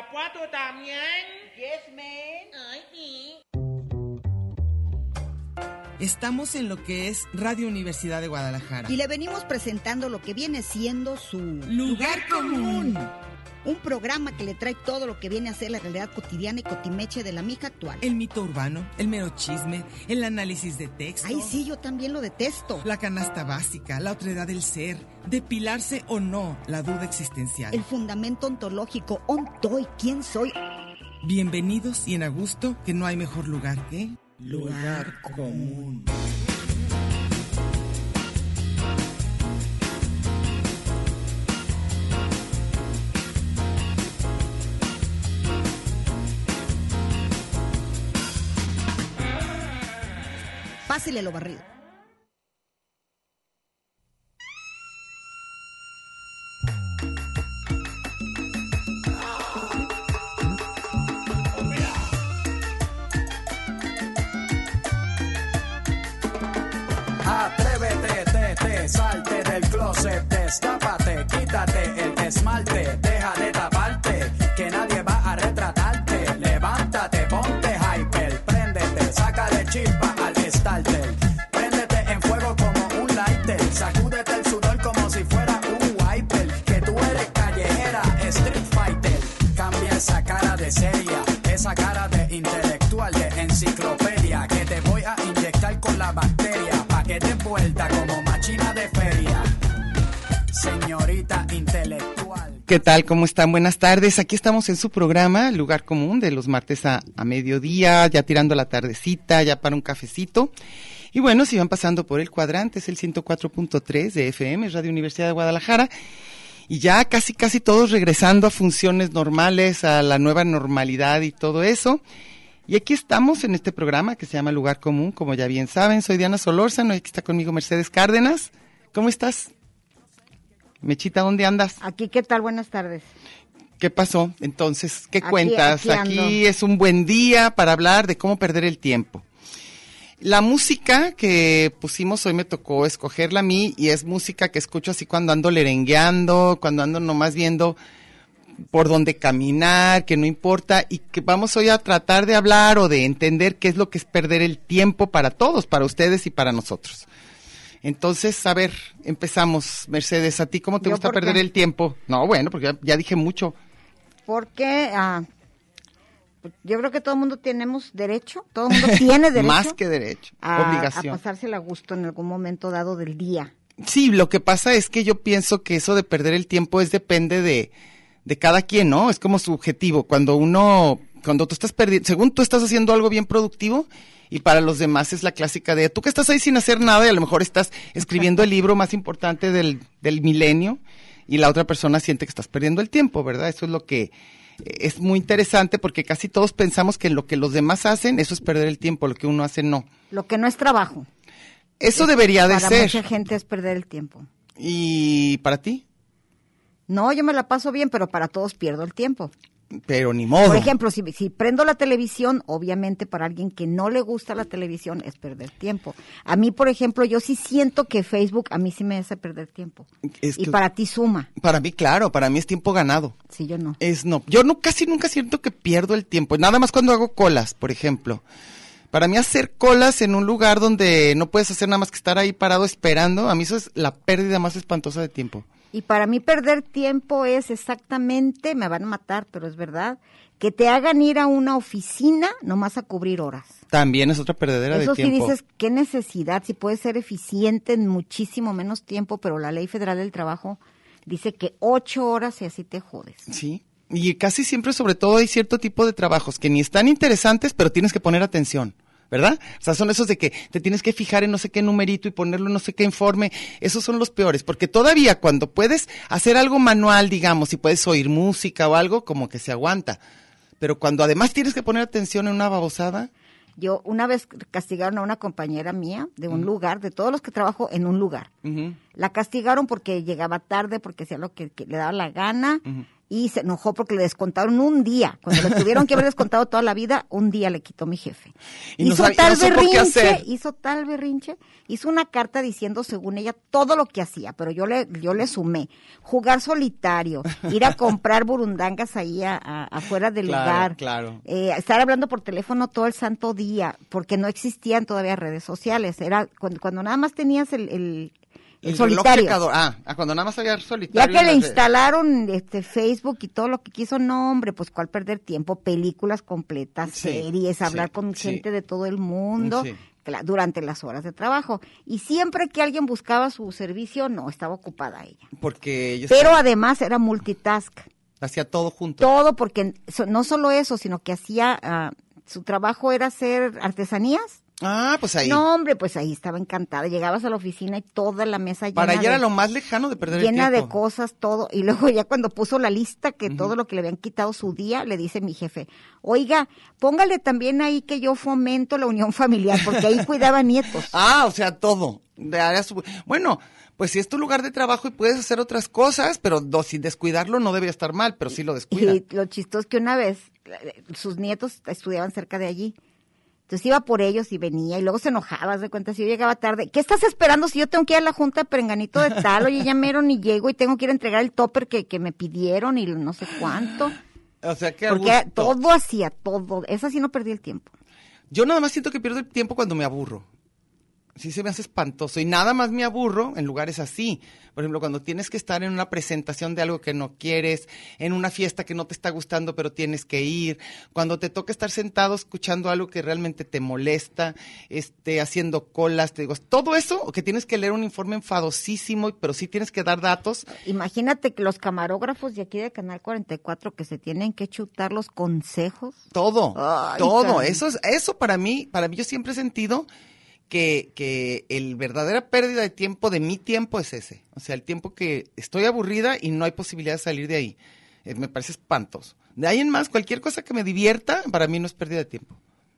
Irapuato también. Yes, man. Ay, sí. Estamos en lo que es Radio Universidad de Guadalajara. Y le venimos presentando lo que viene siendo su Lugar Común. Un programa que le trae todo lo que viene a ser la realidad cotidiana y cotimeche de la mija actual. El mito urbano, el mero chisme, el análisis de texto. Ay, sí, yo también lo detesto. La canasta básica, la otredad del ser, depilarse o no, la duda existencial. El fundamento ontológico, ontoy, ¿quién soy? Bienvenidos y en a gusto, que no hay mejor lugar que... Lugar Común. Pásele lo barrido. Atrévete, salte del closet, destápate, quítate el esmalte, deja de taparte, que nadie va a retratarte. Levántate, ponte hyper, préndete, sácale chispa al starter, préndete en fuego como un lighter, sacúdete el sudor como si fuera un wiper, que tú eres callejera, street fighter. Cambia esa cara de seria, esa cara de intelectual, de enciclopedia, que te voy a inyectar con la bacteria, pa' que te vuelta como machina de feria, señorita intelectual. ¿Qué tal? ¿Cómo están? Buenas tardes. Aquí estamos en su programa, Lugar Común, de los martes a mediodía, ya tirando la tardecita, ya para un cafecito. Y bueno, si van pasando por el cuadrante, es el 104.3 de FM, Radio Universidad de Guadalajara. Y ya casi todos regresando a funciones normales, a la nueva normalidad y todo eso. Y aquí estamos en este programa que se llama Lugar Común, como ya bien saben. Soy Diana Solórzano y aquí está conmigo Mercedes Cárdenas. ¿Cómo estás? Mechita, ¿dónde andas? Aquí, ¿qué tal? Buenas tardes. ¿Qué pasó? Entonces, ¿qué Aquí cuentas? Aquí es un buen día para hablar de cómo perder el tiempo. La música que pusimos hoy me tocó escogerla a mí y es música que escucho así cuando ando lerengueando, cuando ando nomás viendo por dónde caminar, que no importa, y que vamos hoy a tratar de hablar o de entender qué es lo que es perder el tiempo para todos, para ustedes y para nosotros. Entonces, a ver, empezamos. Mercedes, ¿a ti cómo te gusta perder el tiempo? No, bueno, porque ya dije mucho. Porque yo creo que todo el mundo tenemos derecho, todo el mundo tiene derecho. Más que derecho, obligación. A pasársela a gusto en algún momento dado del día. Sí, lo que pasa es que yo pienso que eso de perder el tiempo depende de cada quien, ¿no? Es como subjetivo. Cuando tú estás perdiendo, según tú estás haciendo algo bien productivo, y para los demás es la clásica de tú que estás ahí sin hacer nada y a lo mejor estás escribiendo el libro más importante del milenio y la otra persona siente que estás perdiendo el tiempo, ¿verdad? Eso es lo que es muy interesante porque casi todos pensamos que lo que los demás hacen, eso es perder el tiempo, lo que uno hace no. Lo que no es trabajo. Eso debería de ser. Para mucha gente es perder el tiempo. ¿Y para ti? No, yo me la paso bien, pero para todos pierdo el tiempo. Pero ni modo. Por ejemplo, si prendo la televisión, obviamente para alguien que no le gusta la televisión es perder tiempo. A mí, por ejemplo, yo sí siento que Facebook a mí sí me hace perder tiempo. Y para ti suma. Para mí, claro, para mí es tiempo ganado. Sí, yo no. Yo casi nunca siento que pierdo el tiempo, nada más cuando hago colas, por ejemplo. Para mí hacer colas en un lugar donde no puedes hacer nada más que estar ahí parado esperando, a mí eso es la pérdida más espantosa de tiempo. Y para mí perder tiempo es exactamente, me van a matar, pero es verdad, que te hagan ir a una oficina nomás a cubrir horas. También es otra perdedera de tiempo. Eso sí dices, qué necesidad, si puedes ser eficiente en muchísimo menos tiempo, pero la Ley Federal del Trabajo dice que 8 horas y así te jodes. Sí, y casi siempre sobre todo hay cierto tipo de trabajos que ni están interesantes, pero tienes que poner atención. ¿Verdad? O sea, son esos de que te tienes que fijar en no sé qué numerito y ponerlo en no sé qué informe. Esos son los peores, porque todavía cuando puedes hacer algo manual, digamos, y puedes oír música o algo, como que se aguanta. Pero cuando además tienes que poner atención en una babosada. Yo una vez castigaron a una compañera mía de un lugar, de todos los que trabajo en un lugar. La castigaron porque llegaba tarde, porque hacía lo que le daba la gana. y se enojó porque le descontaron un día. Cuando le tuvieron que haber descontado toda la vida, un día le quitó mi jefe. Hizo tal berrinche, hizo una carta diciendo, según ella, todo lo que hacía, pero yo le sumé. Jugar solitario, ir a comprar burundangas ahí afuera del lugar. Claro. Estar hablando por teléfono todo el santo día, porque no existían todavía redes sociales. Era cuando nada más tenías el solitario. Cuando nada más había solitario. Ya que le instalaron Facebook y todo lo que quiso, no, hombre, pues cuál perder tiempo, películas completas, series, hablar con gente de todo el mundo durante las horas de trabajo. Y siempre que alguien buscaba su servicio, no, estaba ocupada ella. Pero además era multitask. Hacía todo junto. Todo, porque no solo eso, sino que hacía, su trabajo era hacer artesanías. Pues ahí. No, hombre, pues ahí estaba encantada. Llegabas a la oficina y toda la mesa llena. Para ella era lo más lejano de perder el tiempo. Llena de cosas, todo. Y luego ya cuando puso la lista, que todo lo que le habían quitado su día, le dice mi jefe, oiga, póngale también ahí que yo fomento la unión familiar, porque ahí cuidaba nietos. O sea, todo. Bueno, pues si es tu lugar de trabajo y puedes hacer otras cosas, pero sin descuidarlo no debería estar mal, pero sí lo descuida. Y lo chistoso es que una vez sus nietos estudiaban cerca de allí. Entonces iba por ellos y venía y luego se enojaba, de cuenta, si yo llegaba tarde. ¿Qué estás esperando si yo tengo que ir a la junta de perenganito de tal? Oye, ya mero ni llego y tengo que ir a entregar el topper que me pidieron y no sé cuánto. O sea, que porque todo hacía, todo. Esa sí no perdí el tiempo. Yo nada más siento que pierdo el tiempo cuando me aburro. Sí se me hace espantoso y nada más me aburro en lugares así. Por ejemplo, cuando tienes que estar en una presentación de algo que no quieres, en una fiesta que no te está gustando pero tienes que ir, cuando te toca estar sentado escuchando algo que realmente te molesta, haciendo colas, te digo, todo eso, o que tienes que leer un informe enfadosísimo, pero sí tienes que dar datos. Imagínate que los camarógrafos de aquí de Canal 44 que se tienen que chutar los consejos. Todo, Ay, todo, caray. Eso para mí yo siempre he sentido que el verdadera pérdida de tiempo de mi tiempo es ese. O sea, el tiempo que estoy aburrida y no hay posibilidad de salir de ahí. Me parece espantoso. De ahí en más, cualquier cosa que me divierta, para mí no es pérdida de tiempo.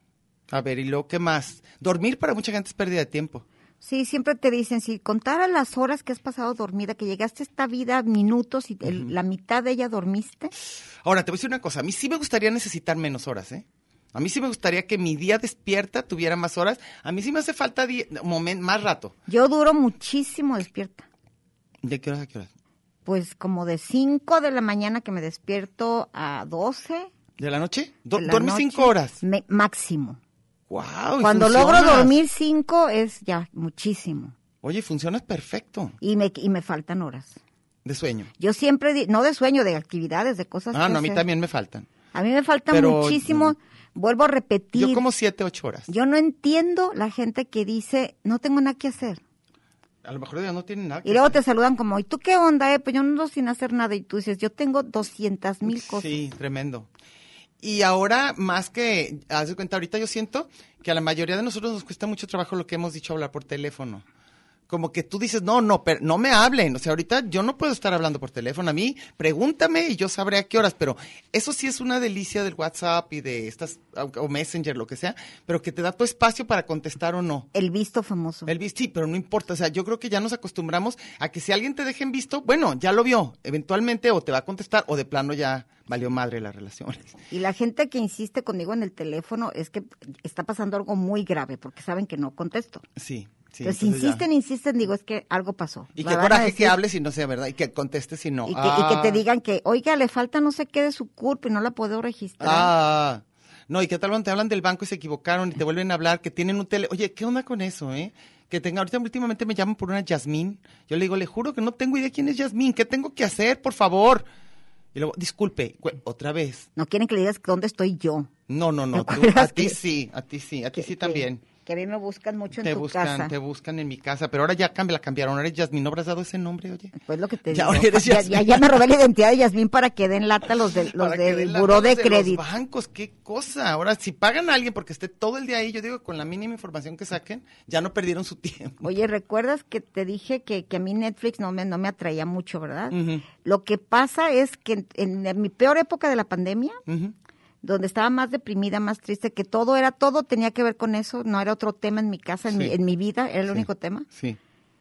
A ver, ¿y luego qué más? Dormir para mucha gente es pérdida de tiempo. Sí, siempre te dicen, si contara las horas que has pasado dormida, que llegaste a esta vida minutos y la mitad de ella dormiste. Ahora, te voy a decir una cosa. A mí sí me gustaría necesitar menos horas, ¿eh? A mí sí me gustaría que mi día despierta tuviera más horas. A mí sí me hace falta más rato. Yo duro muchísimo despierta. ¿De qué horas a qué horas? Pues como de 5 de la mañana que me despierto a 12. ¿De la noche? De la ¿Duermes noche, 5 horas? Máximo. Wow, Cuando logro dormir 5 es ya muchísimo. Oye, funcionas perfecto. Y me faltan horas. De sueño. Yo siempre, no de sueño, de actividades, de cosas que No, a mí hacer. también me faltan. A mí me faltan muchísimo. Vuelvo a repetir. Yo como 7, 8 horas. Yo no entiendo la gente que dice, no tengo nada que hacer. A lo mejor ya no tienen nada que Y luego hacer. te saludan como, ¿y tú qué onda? Pues yo no ando sin hacer nada. Y tú dices, yo tengo 200,000 cosas. Sí, tremendo. Y ahora, más que, haz de cuenta, ahorita yo siento que a la mayoría de nosotros nos cuesta mucho trabajo lo que hemos dicho, hablar por teléfono. Como que tú dices, pero no me hablen. O sea, ahorita yo no puedo estar hablando por teléfono. A mí, pregúntame y yo sabré a qué horas. Pero eso sí es una delicia del WhatsApp y de estas, o Messenger, lo que sea, pero que te da tu espacio para contestar o no. El visto famoso. Sí, pero no importa. O sea, yo creo que ya nos acostumbramos a que si alguien te deja en visto, bueno, ya lo vio. Eventualmente o te va a contestar o de plano ya valió madre las relaciones. Y la gente que insiste conmigo en el teléfono es que está pasando algo muy grave porque saben que no contesto. Sí. Entonces insisten, digo, es que algo pasó. Y qué coraje que hables y no sea verdad, y que contestes si no. Y que te digan que, oiga, le falta no sé qué de su CURP y no la puedo registrar. No, y qué tal cuando te hablan del banco y se equivocaron y te vuelven a hablar, que tienen un Oye, ¿qué onda con eso, Que ahorita últimamente me llaman por una Yasmín. Yo le digo, le juro que no tengo idea quién es Yasmín. ¿Qué tengo que hacer, por favor? Y luego, disculpe, otra vez. No quieren que le digas dónde estoy yo. No, a ti sí también. Que a mí me buscan mucho en tu casa. Te buscan en mi casa, pero ahora ya la cambiaron. Ahora es Yasmín. ¿No habrás dado ese nombre, oye? Pues lo que te ya digo. Ya me robé la identidad de Yasmín para que den lata los del buró de crédito. Los bancos, qué cosa. Ahora, si pagan a alguien porque esté todo el día ahí, yo digo, con la mínima información que saquen, ya no perdieron su tiempo. Oye, ¿recuerdas que te dije que a mí Netflix no me atraía mucho, verdad? Uh-huh. Lo que pasa es que en mi peor época de la pandemia, uh-huh, donde estaba más deprimida, más triste, que todo tenía que ver con eso, no era otro tema en mi casa, en mi vida, era el único tema. Sí.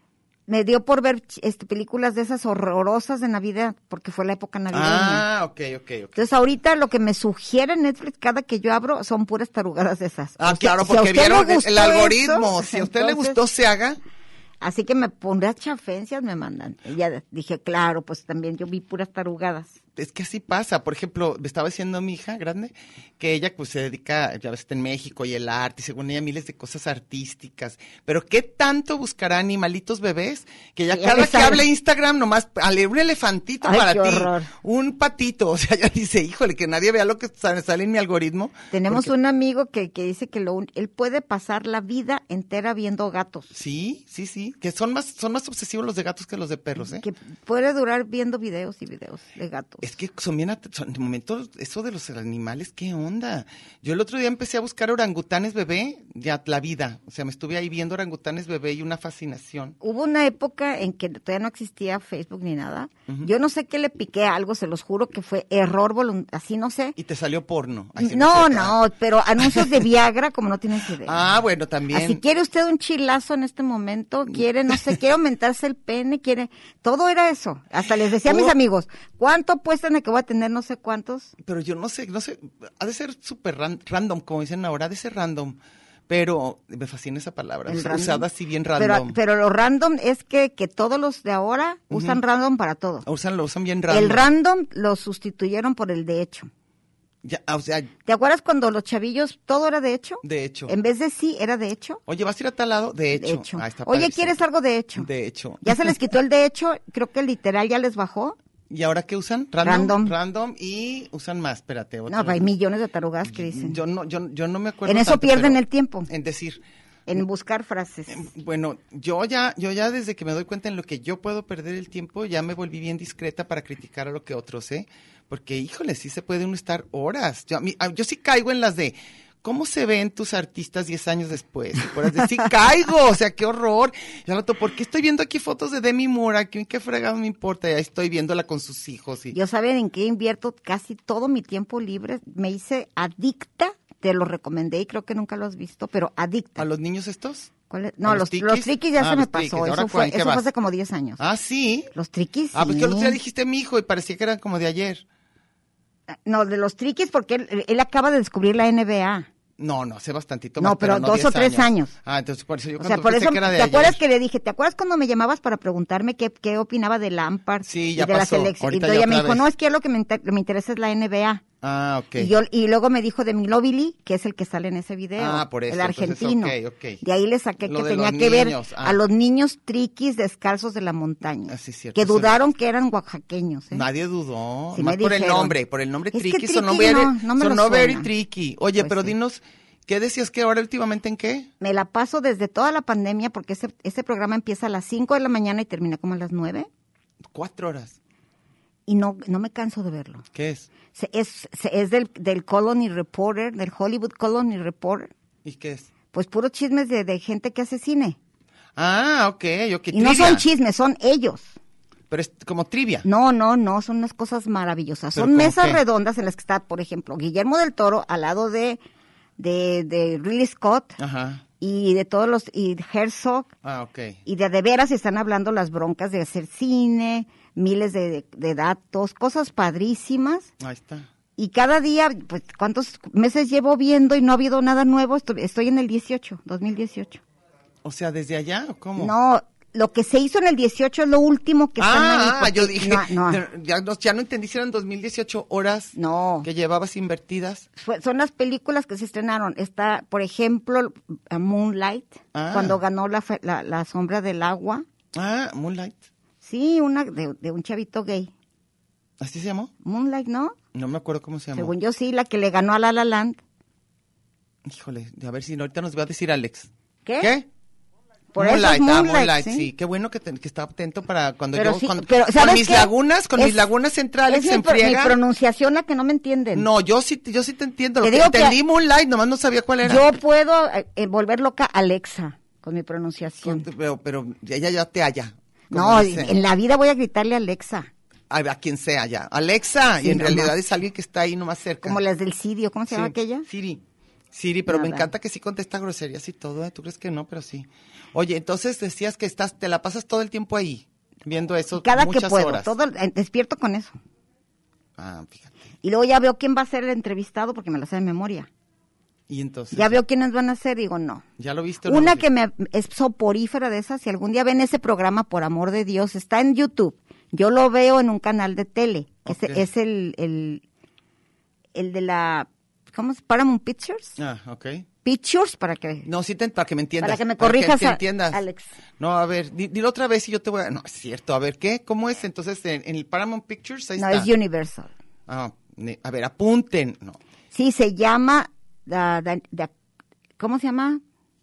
me dio por ver películas de esas horrorosas de Navidad, porque fue la época navideña. Ah, ok. Entonces ahorita lo que me sugiere Netflix cada que yo abro son puras tarugadas de esas. Ah, claro, porque vieron el algoritmo. Si a usted le gustó, se haga. Así que me pondré chafencias, me mandan. Y ya dije, claro, pues también yo vi puras tarugadas. Es que así pasa. Por ejemplo, me estaba diciendo mi hija grande que ella pues se dedica, ya ves, está en México y el arte, y según ella miles de cosas artísticas. Pero ¿qué tanto buscará animalitos bebés? Que ya cada que hable Instagram nomás, un elefantito para ti, horror. Un patito. O sea, ya dice, híjole, que nadie vea lo que sale en mi algoritmo. Tenemos un amigo que dice que él puede pasar la vida entera viendo gatos. Sí. Que son más obsesivos los de gatos que los de perros, ¿eh? Que puede durar viendo videos y videos de gatos. Es que de momento, eso de los animales, ¿qué onda? Yo el otro día empecé a buscar orangutanes bebé, ya la vida. O sea, me estuve ahí viendo orangutanes bebé y una fascinación. Hubo una época en que todavía no existía Facebook ni nada. Uh-huh. Yo no sé qué le piqué a algo, se los juro que fue error voluntario, así no sé. ¿Y te salió porno? No, pero anuncios de Viagra, como no tienes idea. Ah, bueno, también. Así, ¿quiere usted un chilazo en este momento? ¿Quiere, no sé, quiere aumentarse el pene? ¿Quiere? Todo era eso. Hasta les decía a mis amigos, ¿cuánto apuestan de que voy a tener no sé cuántos? Pero yo no sé, ha de ser súper random, como dicen ahora, ha de ser random. Pero me fascina esa palabra, usada así bien random. Pero lo random es que todos los de ahora usan random para todo. Lo usan bien random. El random lo sustituyeron por el de hecho. Ya, o sea, ¿te acuerdas cuando los chavillos todo era de hecho? De hecho. En vez de sí, era de hecho. Oye, ¿vas a ir a tal lado? De hecho. De hecho. Ah, está oye, ¿quieres algo de hecho? De hecho. Ya se les quitó el de hecho, creo que el literal ya les bajó. ¿Y ahora qué usan? Random y usan más, espérate. No, hay millones de tarugas que dicen. Yo no me acuerdo. En eso tanto, pierden el tiempo. En decir. En buscar frases. Bueno, yo ya desde que me doy cuenta en lo que yo puedo perder el tiempo, ya me volví bien discreta para criticar a lo que otros, ¿eh? Porque, híjole, sí se puede uno estar horas. Yo sí caigo en las de, ¿cómo se ven tus artistas 10 años después? Sí caigo, o sea, qué horror. ¿Por qué estoy viendo aquí fotos de Demi Moore? ¿Qué fregado me importa? Ya estoy viéndola con sus hijos. Yo, ¿saben en qué invierto casi todo mi tiempo libre? Me hice adicta, te lo recomendé y creo que nunca lo has visto, pero adicta. ¿A los niños estos? No, los triquis ya se me pasó. Eso fue hace como 10 años. Ah, ¿sí? Los triquis, sí. Ah, porque el otro día dijiste mi hijo y parecía que eran como de ayer. No, de los triquis porque él acaba de descubrir la NBA. No, hace bastantito más. No, pero 2 o 3 años. Ah, entonces por eso yo pensé que era de ayer. ¿Te acuerdas que le dije, ¿te acuerdas cuando me llamabas para preguntarme qué opinaba de Lampard? Sí, ya y de pasó. La selección? Y entonces ella me dijo, no, es que lo que me interesa es la NBA. Ah, ok. Y luego me dijo de Milovili, que es el que sale en ese video. Ah, por eso. El argentino. Entonces, okay. De ahí le saqué que tenía que ver a los niños triquis descalzos de la montaña. Sí, cierto. Que dudaron que eran oaxaqueños. Nadie dudó. Sí, más por el nombre. Por el nombre triqui sonó very tricky. Oye, pues pero dinos, ¿qué decías que ahora últimamente en qué? Me la paso desde toda la pandemia porque ese programa empieza a las 5 de la mañana y termina como a las 9. 4 horas. Y no me canso de verlo. ¿Qué es? Es del Colony Reporter, del Hollywood Colony Reporter. ¿Y qué es? Pues puros chismes de gente que hace cine. Ah, ok. Y no son chismes, son ellos. Pero es como trivia. No, son unas cosas maravillosas. Son mesas redondas en las que está, por ejemplo, Guillermo del Toro al lado de Ridley Scott. Ajá. Y de todos y Herzog. Ah, ok. Y de veras están hablando las broncas de hacer cine, miles de datos, cosas padrísimas. Ahí está. Y cada día, pues, ¿cuántos meses llevo viendo y no ha habido nada nuevo? Estoy en el 2018. O sea, ¿desde allá o cómo? No, lo que se hizo en el 18 es lo último que están ahí. Yo dije, ya no entendí si eran 2018 horas que llevabas invertidas. Son las películas que se estrenaron. Está, por ejemplo, Moonlight, cuando ganó la sombra del agua. Ah, Moonlight. Sí, una de un chavito gay. ¿Así se llamó? Moonlight, ¿no? No me acuerdo cómo se llamó. Según yo sí, la que le ganó a La La Land. Híjole, a ver si ahorita nos va a decir Alex. ¿Qué? Por Moonlight, sí. Qué bueno que está atento para cuando con mis lagunas centrales se enfriega. Mi pronunciación la que no me entienden. No, yo sí te entiendo. Lo que entendí Moonlight, nomás no sabía cuál era. Yo puedo volver loca a Alexa con mi pronunciación. Pero ella ya te halla. No, en la vida voy a gritarle a Alexa. A quien sea ya. Alexa, sí, y en realidad es alguien que está ahí nomás cerca. Como las del Sirio, ¿cómo se llama aquella? Siri. Siri, pero me encanta que sí contesta groserías y todo, ¿eh? ¿Tú crees que no? Pero sí. Oye, entonces decías que te la pasas todo el tiempo ahí, viendo eso cada muchas que puedo, horas. Despierto con eso. Ah, fíjate. Y luego ya veo quién va a ser el entrevistado porque me lo sé de memoria. Y entonces. Ya veo quiénes van a ser, digo, no. ¿Ya lo viste? Una que es soporífera de esas, si algún día ven ese programa, por amor de Dios, está en YouTube. Yo lo veo en un canal de tele, que es el de la, ¿cómo es? Paramount Pictures. Ah, ok. Pictures, para que... No, sí, para que me entiendas. Para que me corrijas, que entiendas. Alex. No, a ver, dilo otra vez y yo te voy a... No, es cierto, a ver, ¿qué? ¿Cómo es? Entonces, en el Paramount Pictures, ahí está. No, es Universal. Ah, a ver, apunten. No. Sí, se llama, ¿cómo se llama?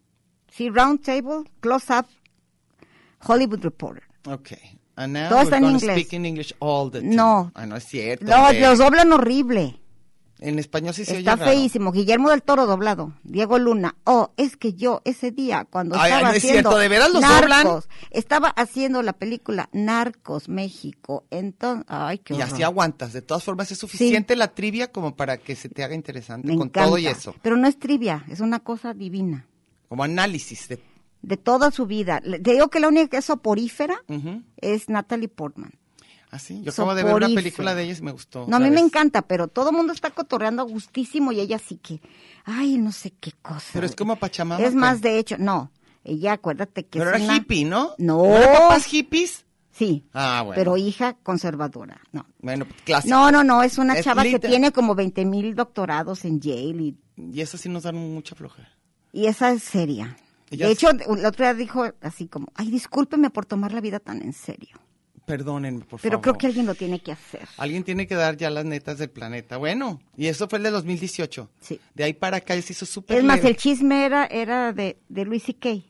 Sí, Round Table, Close Up, Hollywood Reporter. Ok. And now todo está en inglés. Speak in English all the time. No. Ah, no es cierto. No, los doblan horrible. En español sí se oye Está raro. feísimo. Guillermo del Toro doblado. Diego Luna. Oh, es que yo ese día cuando estaba no es haciendo cierto, ¿de veras los Narcos, doblan? estaba haciendo la película Narcos México. Entonces, ay, qué horror. Y así aguantas. De todas formas es suficiente la trivia como para que se te haga interesante Me con encanta. todo y eso. Pero no es trivia, es una cosa divina. Como análisis de toda su vida. Te digo que la única que es soporífera es Natalie Portman. Ah, sí, yo acabo de ver una película de ella y me gustó. No, a mí me encanta, pero todo el mundo está cotorreando a gustísimo y ella sí que, ay, no sé qué cosa. Pero es como Pachamama. Es más, de hecho, no, ella acuérdate que pero es era hippie, ¿no? No. ¿No eran papás hippies? Sí. Ah, bueno. Pero hija conservadora, no. Bueno, clásico. No, es una chava que tiene como 20,000 doctorados en Yale. Y eso sí nos dan mucha flojera. Y esa es seria. De hecho, el otro día dijo así como, ay, discúlpeme por tomar la vida tan en serio. Perdónenme, por favor. Pero creo que alguien lo tiene que hacer. Alguien tiene que dar ya las netas del planeta. Bueno, y eso fue el de 2018. Sí. De ahí para acá se hizo súper Es más, leve. el chisme era de Louis C.K.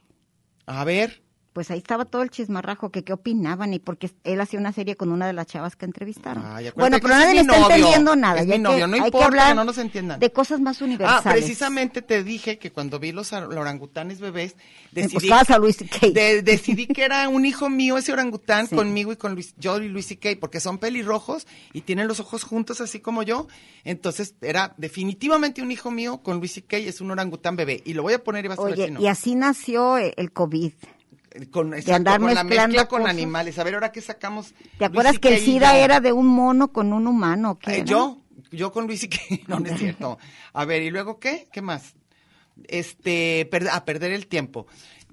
A ver. Pues ahí estaba todo el chismarrajo, que qué opinaban y porque él hacía una serie con una de las chavas que entrevistaron. Bueno, pero nadie le está entendiendo nada. Es mi novio, no importa que no nos entiendan. De cosas más universales. Ah, precisamente te dije que cuando vi los orangutanes bebés, decidí a Louis C.K. Decidí que era un hijo mío ese orangután conmigo y con yo y Louis C.K. porque son pelirrojos y tienen los ojos juntos así como yo. Entonces era definitivamente un hijo mío con Louis C.K. es un orangután bebé y lo voy a poner y vas a ver si no. Y así nació el COVID. Con la mezcla con animales. A ver, ahora qué sacamos. ¿Te acuerdas que el SIDA era de un mono con un humano? Yo con Luis y que no es cierto. A ver, ¿y luego qué? ¿Qué más? Perder el tiempo.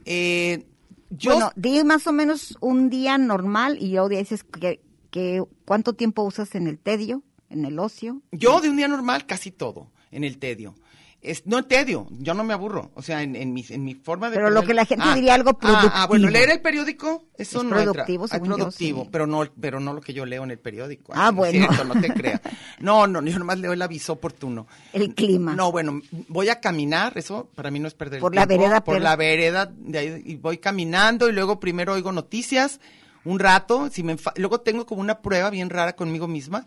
Bueno, di más o menos un día normal y luego dices que ¿cuánto tiempo usas en el tedio, en el ocio? Yo de un día normal casi todo, en el tedio. No tedio, yo no me aburro, o sea, en mi forma de... Pero lo que la gente diría algo productivo. Bueno, leer el periódico, eso es no productivo, entra. Según productivo, yo, sí. pero no lo que yo leo en el periódico. Bueno. Es cierto, no te creas. No, yo nomás leo el aviso oportuno. El clima. No, bueno, voy a caminar, eso para mí no es perder por el tiempo. Por la vereda, de ahí, y voy caminando y luego primero oigo noticias, un rato, luego tengo como una prueba bien rara conmigo misma,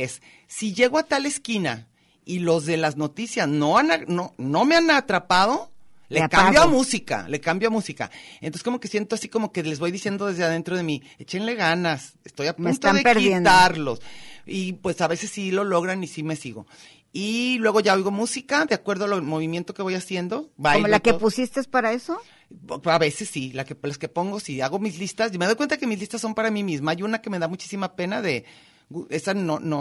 si llego a tal esquina y los de las noticias no me han atrapado, le cambio a música. Entonces como que siento así como que les voy diciendo desde adentro de mí, échenle ganas, estoy a punto de quitarlos. Y pues a veces sí lo logran y sí me sigo. Y luego ya oigo música, de acuerdo al movimiento que voy haciendo. ¿Como la que pusiste es para eso? A veces sí, las que pongo, sí, hago mis listas. Y me doy cuenta que mis listas son para mí misma. Hay una que me da muchísima pena esa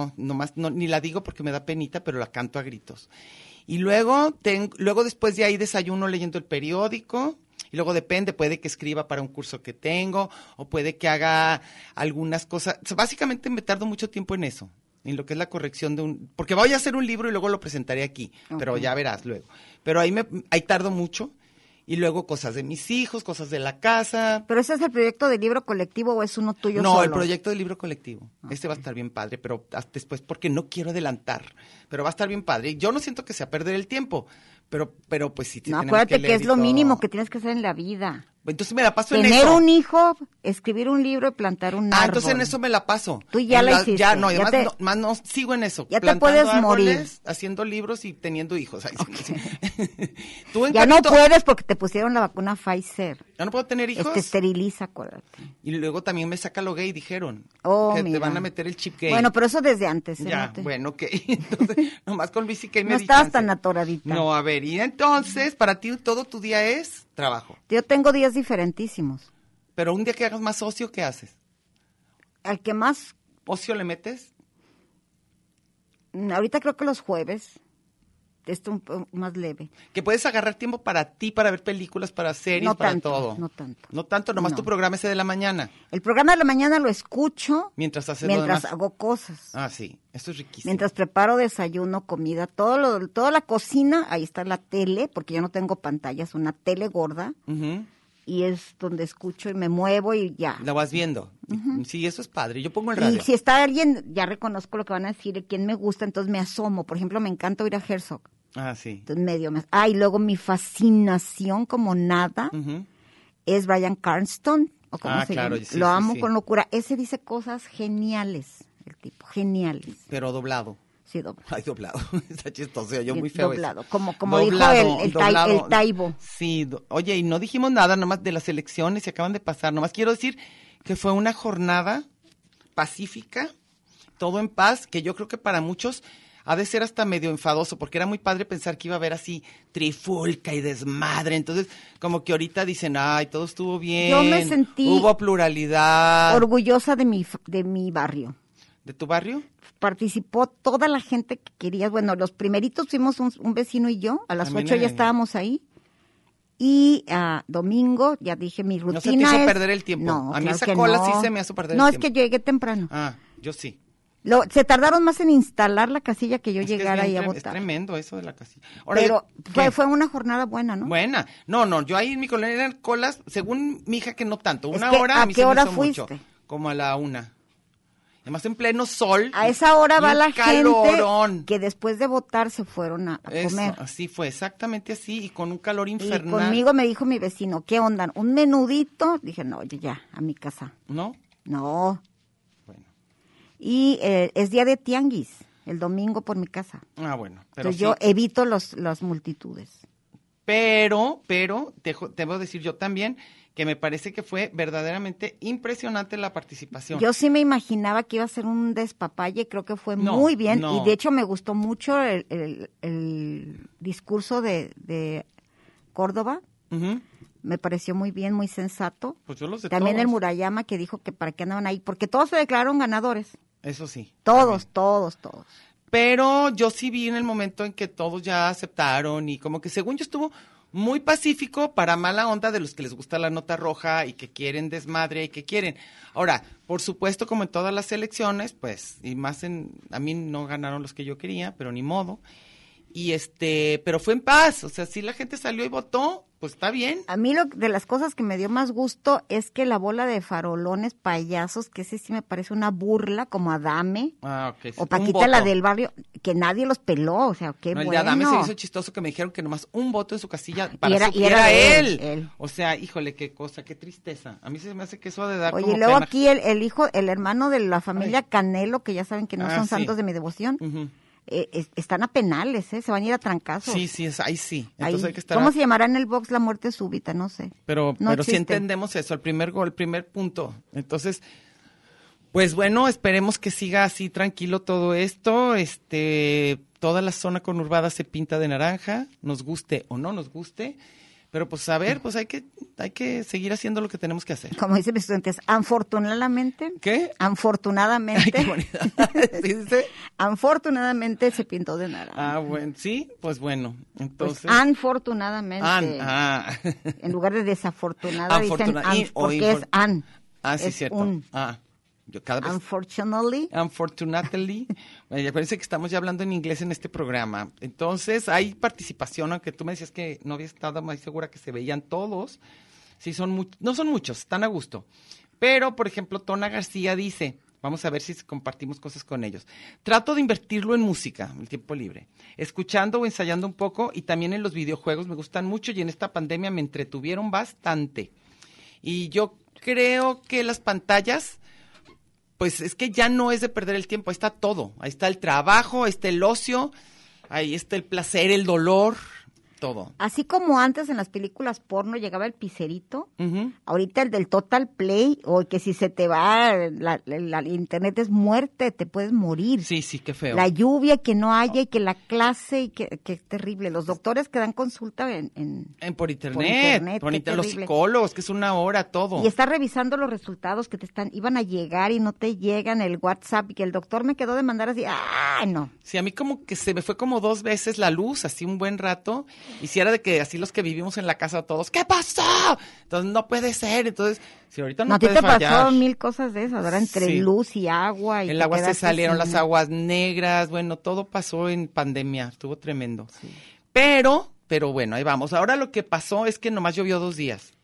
ni la digo porque me da penita, pero la canto a gritos. Y luego después de ahí desayuno leyendo el periódico, y luego depende, puede que escriba para un curso que tengo, o puede que haga algunas cosas. O sea, básicamente me tardo mucho tiempo en eso, en lo que es la corrección porque voy a hacer un libro y luego lo presentaré aquí, pero ya verás luego. Pero ahí tardo mucho. Y luego cosas de mis hijos, cosas de la casa. ¿Pero ese es el proyecto de libro colectivo o es uno tuyo solo? No, el proyecto de libro colectivo. Este va a estar bien padre, pero después porque no quiero adelantar. Pero va a estar bien padre. Yo no siento que sea perder el tiempo, pero pues sí. No, acuérdate que es lo mínimo que tienes que hacer en la vida. Entonces me la paso en eso. Tener un hijo, escribir un libro y plantar un árbol. Entonces en eso me la paso. Tú ya la hiciste. Ya, no, y además no sigo en eso. Ya te puedes árboles, morir. Haciendo libros y teniendo hijos. Okay. Ya no puedes porque te pusieron la vacuna Pfizer. ¿Ya no puedo tener hijos? Te esteriliza, acuérdate. Y luego también me saca lo gay, dijeron. Que mira. te van a meter el chip gay. Bueno, pero eso desde antes. Ya, bueno, ok. Entonces, nomás con Luis y que me no estabas tan atoradita. No, a ver, querida. Entonces, para ti todo tu día es trabajo. Yo tengo días diferentísimos. Pero un día que hagas más ocio, ¿qué haces? Al que más... ¿Ocio le metes? Ahorita creo que los jueves. Esto más leve. Que puedes agarrar tiempo para ti, para ver películas, para series, no para tanto, todo. No tanto. No tanto, nomás tu programa ese de la mañana. El programa de la mañana lo escucho. Mientras hago cosas. Ah, sí, eso es riquísimo. Mientras preparo desayuno, comida, toda la cocina, ahí está la tele, porque yo no tengo pantallas, una tele gorda. Uh-huh. Y es donde escucho y me muevo y ya. La vas viendo. Uh-huh. Sí, eso es padre. Yo pongo el radio. Y si está alguien, ya reconozco lo que van a decir, quién me gusta, entonces me asomo. Por ejemplo, me encanta oír a Herzog. Ah, sí. Entonces y luego mi fascinación como nada es Bryan Cranston. ¿O cómo se llama? Sí, lo amo con locura. Ese dice cosas geniales, el tipo, geniales. Pero doblado. Sí, doblado. Ay, doblado. Está chistoso, yo muy feo. Doblado, como doblado, dijo el Taibo. Sí, oye, y no dijimos nada nomás de las elecciones, se acaban de pasar. Nomás quiero decir que fue una jornada pacífica, todo en paz, que yo creo que para muchos ha de ser hasta medio enfadoso, porque era muy padre pensar que iba a haber así trifulca y desmadre. Entonces, como que ahorita dicen, ay, todo estuvo bien. Yo me sentí hubo pluralidad. Orgullosa de mi barrio. ¿De tu barrio? Participó toda la gente que quería. Bueno, los primeritos fuimos un vecino y yo. A las 8 ya estábamos ahí. Y domingo, ya dije, mi rutina. ¿No se te hizo perder el tiempo? No, a mí claro esa que cola no. sí se me hizo perder el no, tiempo. No, es que llegué temprano. Ah, yo sí. Se tardaron más en instalar la casilla que yo es llegara ahí a votar. Es tremendo eso de la casilla. Ahora, pero fue una jornada buena, ¿no? Buena. No, yo ahí en mi colonia eran colas, según mi hija que no tanto. Una hora ¿A a mí qué se hora me hizo fuiste? mucho. Como a la 1. Además en pleno sol. A esa hora va la calorón. Gente que después de votar se fueron a comer. Así fue, exactamente así, y con un calor infernal. Y conmigo me dijo mi vecino, ¿qué onda? ¿Un menudito? Dije, no, ya, a mi casa. ¿No? No. Bueno. Y es día de tianguis, el domingo por mi casa. Ah, bueno. Pero entonces yo evito las multitudes. Pero, te voy a decir yo también, que me parece que fue verdaderamente impresionante la participación. Yo sí me imaginaba que iba a ser un despapalle, creo que fue muy bien, y de hecho me gustó mucho el discurso de Córdoba. Uh-huh. Me pareció muy bien, muy sensato. Pues yo los de también todos. El Murayama, que dijo que para qué andaban ahí, porque todos se declararon ganadores. Eso sí. Todos. Pero yo sí vi en el momento en que todos ya aceptaron y como que según yo estuvo muy pacífico para mala onda de los que les gusta la nota roja y que quieren desmadre y que quieren. Ahora, por supuesto, como en todas las elecciones, pues, y más a mí no ganaron los que yo quería, pero ni modo. Y pero fue en paz, o sea, si la gente salió y votó, pues está bien. A mí de las cosas que me dio más gusto es que la bola de farolones payasos, que ese sí me parece una burla, como Adame, o Paquita la del barrio, que nadie los peló, o sea, qué bueno. El de Adame se hizo chistoso que me dijeron que nomás un voto en su casilla para y era él. O sea, híjole, qué cosa, qué tristeza. A mí se me hace que eso ha de dar como Oye, y luego pena. Aquí el hermano de la familia Canelo, que ya saben que no son santos de mi devoción, están a penales, se van a ir a trancazos. Sí, ahí sí. Entonces hay que estar. ¿Cómo se llamará en el box la muerte súbita? No sé. Pero sí entendemos eso, el primer gol, el primer punto. Entonces, pues bueno, esperemos que siga así tranquilo todo esto. Toda la zona conurbada se pinta de naranja, nos guste o no nos guste. Pero pues a ver, pues hay que seguir haciendo lo que tenemos que hacer. Como dicen mis estudiantes, afortunadamente. ¿Qué? Afortunadamente. Ay, qué bonita. ¿Sí dice? Afortunadamente se pintó de naranja. Ah, bueno, sí, pues bueno, entonces. Pues afortunadamente. En lugar de desafortunada dicen porque es an. Ah, sí, es cierto. Yo cada vez. Unfortunately. Me parece que estamos ya hablando en inglés en este programa. Entonces, hay participación, aunque tú me decías que no había estado más segura que se veían todos. Sí, no son muchos, están a gusto. Pero, por ejemplo, Tona García dice, vamos a ver si compartimos cosas con ellos. Trato de invertirlo en música, el tiempo libre, escuchando o ensayando un poco, y también en los videojuegos me gustan mucho, y en esta pandemia me entretuvieron bastante. Y yo creo que las pantallas, pues es que ya no es de perder el tiempo, ahí está todo, ahí está el trabajo, ahí está el ocio, ahí está el placer, el dolor, todo. Así como antes en las películas porno llegaba el pizzerito, ahorita el del Total Play, o que si se te va la internet es muerte, te puedes morir. Sí, qué feo. La lluvia, que no haya, y que la clase, y que es terrible. Los doctores que dan consulta por internet, los psicólogos, que es 1 hora, todo. Y está revisando los resultados que iban a llegar y no te llegan, el WhatsApp, y que el doctor me quedó de mandar así, ¡ay, no! Sí, a mí como que se me fue como 2 veces la luz, así un buen rato, y si era de que así los que vivimos en la casa todos, ¿qué pasó? Entonces no puede ser, entonces, si ahorita no puede fallar. ¿A ti te pasó 1000 cosas de esas, ¿verdad? Entre luz y agua. Y el agua se salieron las aguas negras, bueno, todo pasó en pandemia, estuvo tremendo. Sí. Pero bueno, ahí vamos. Ahora lo que pasó es que nomás llovió 2 días.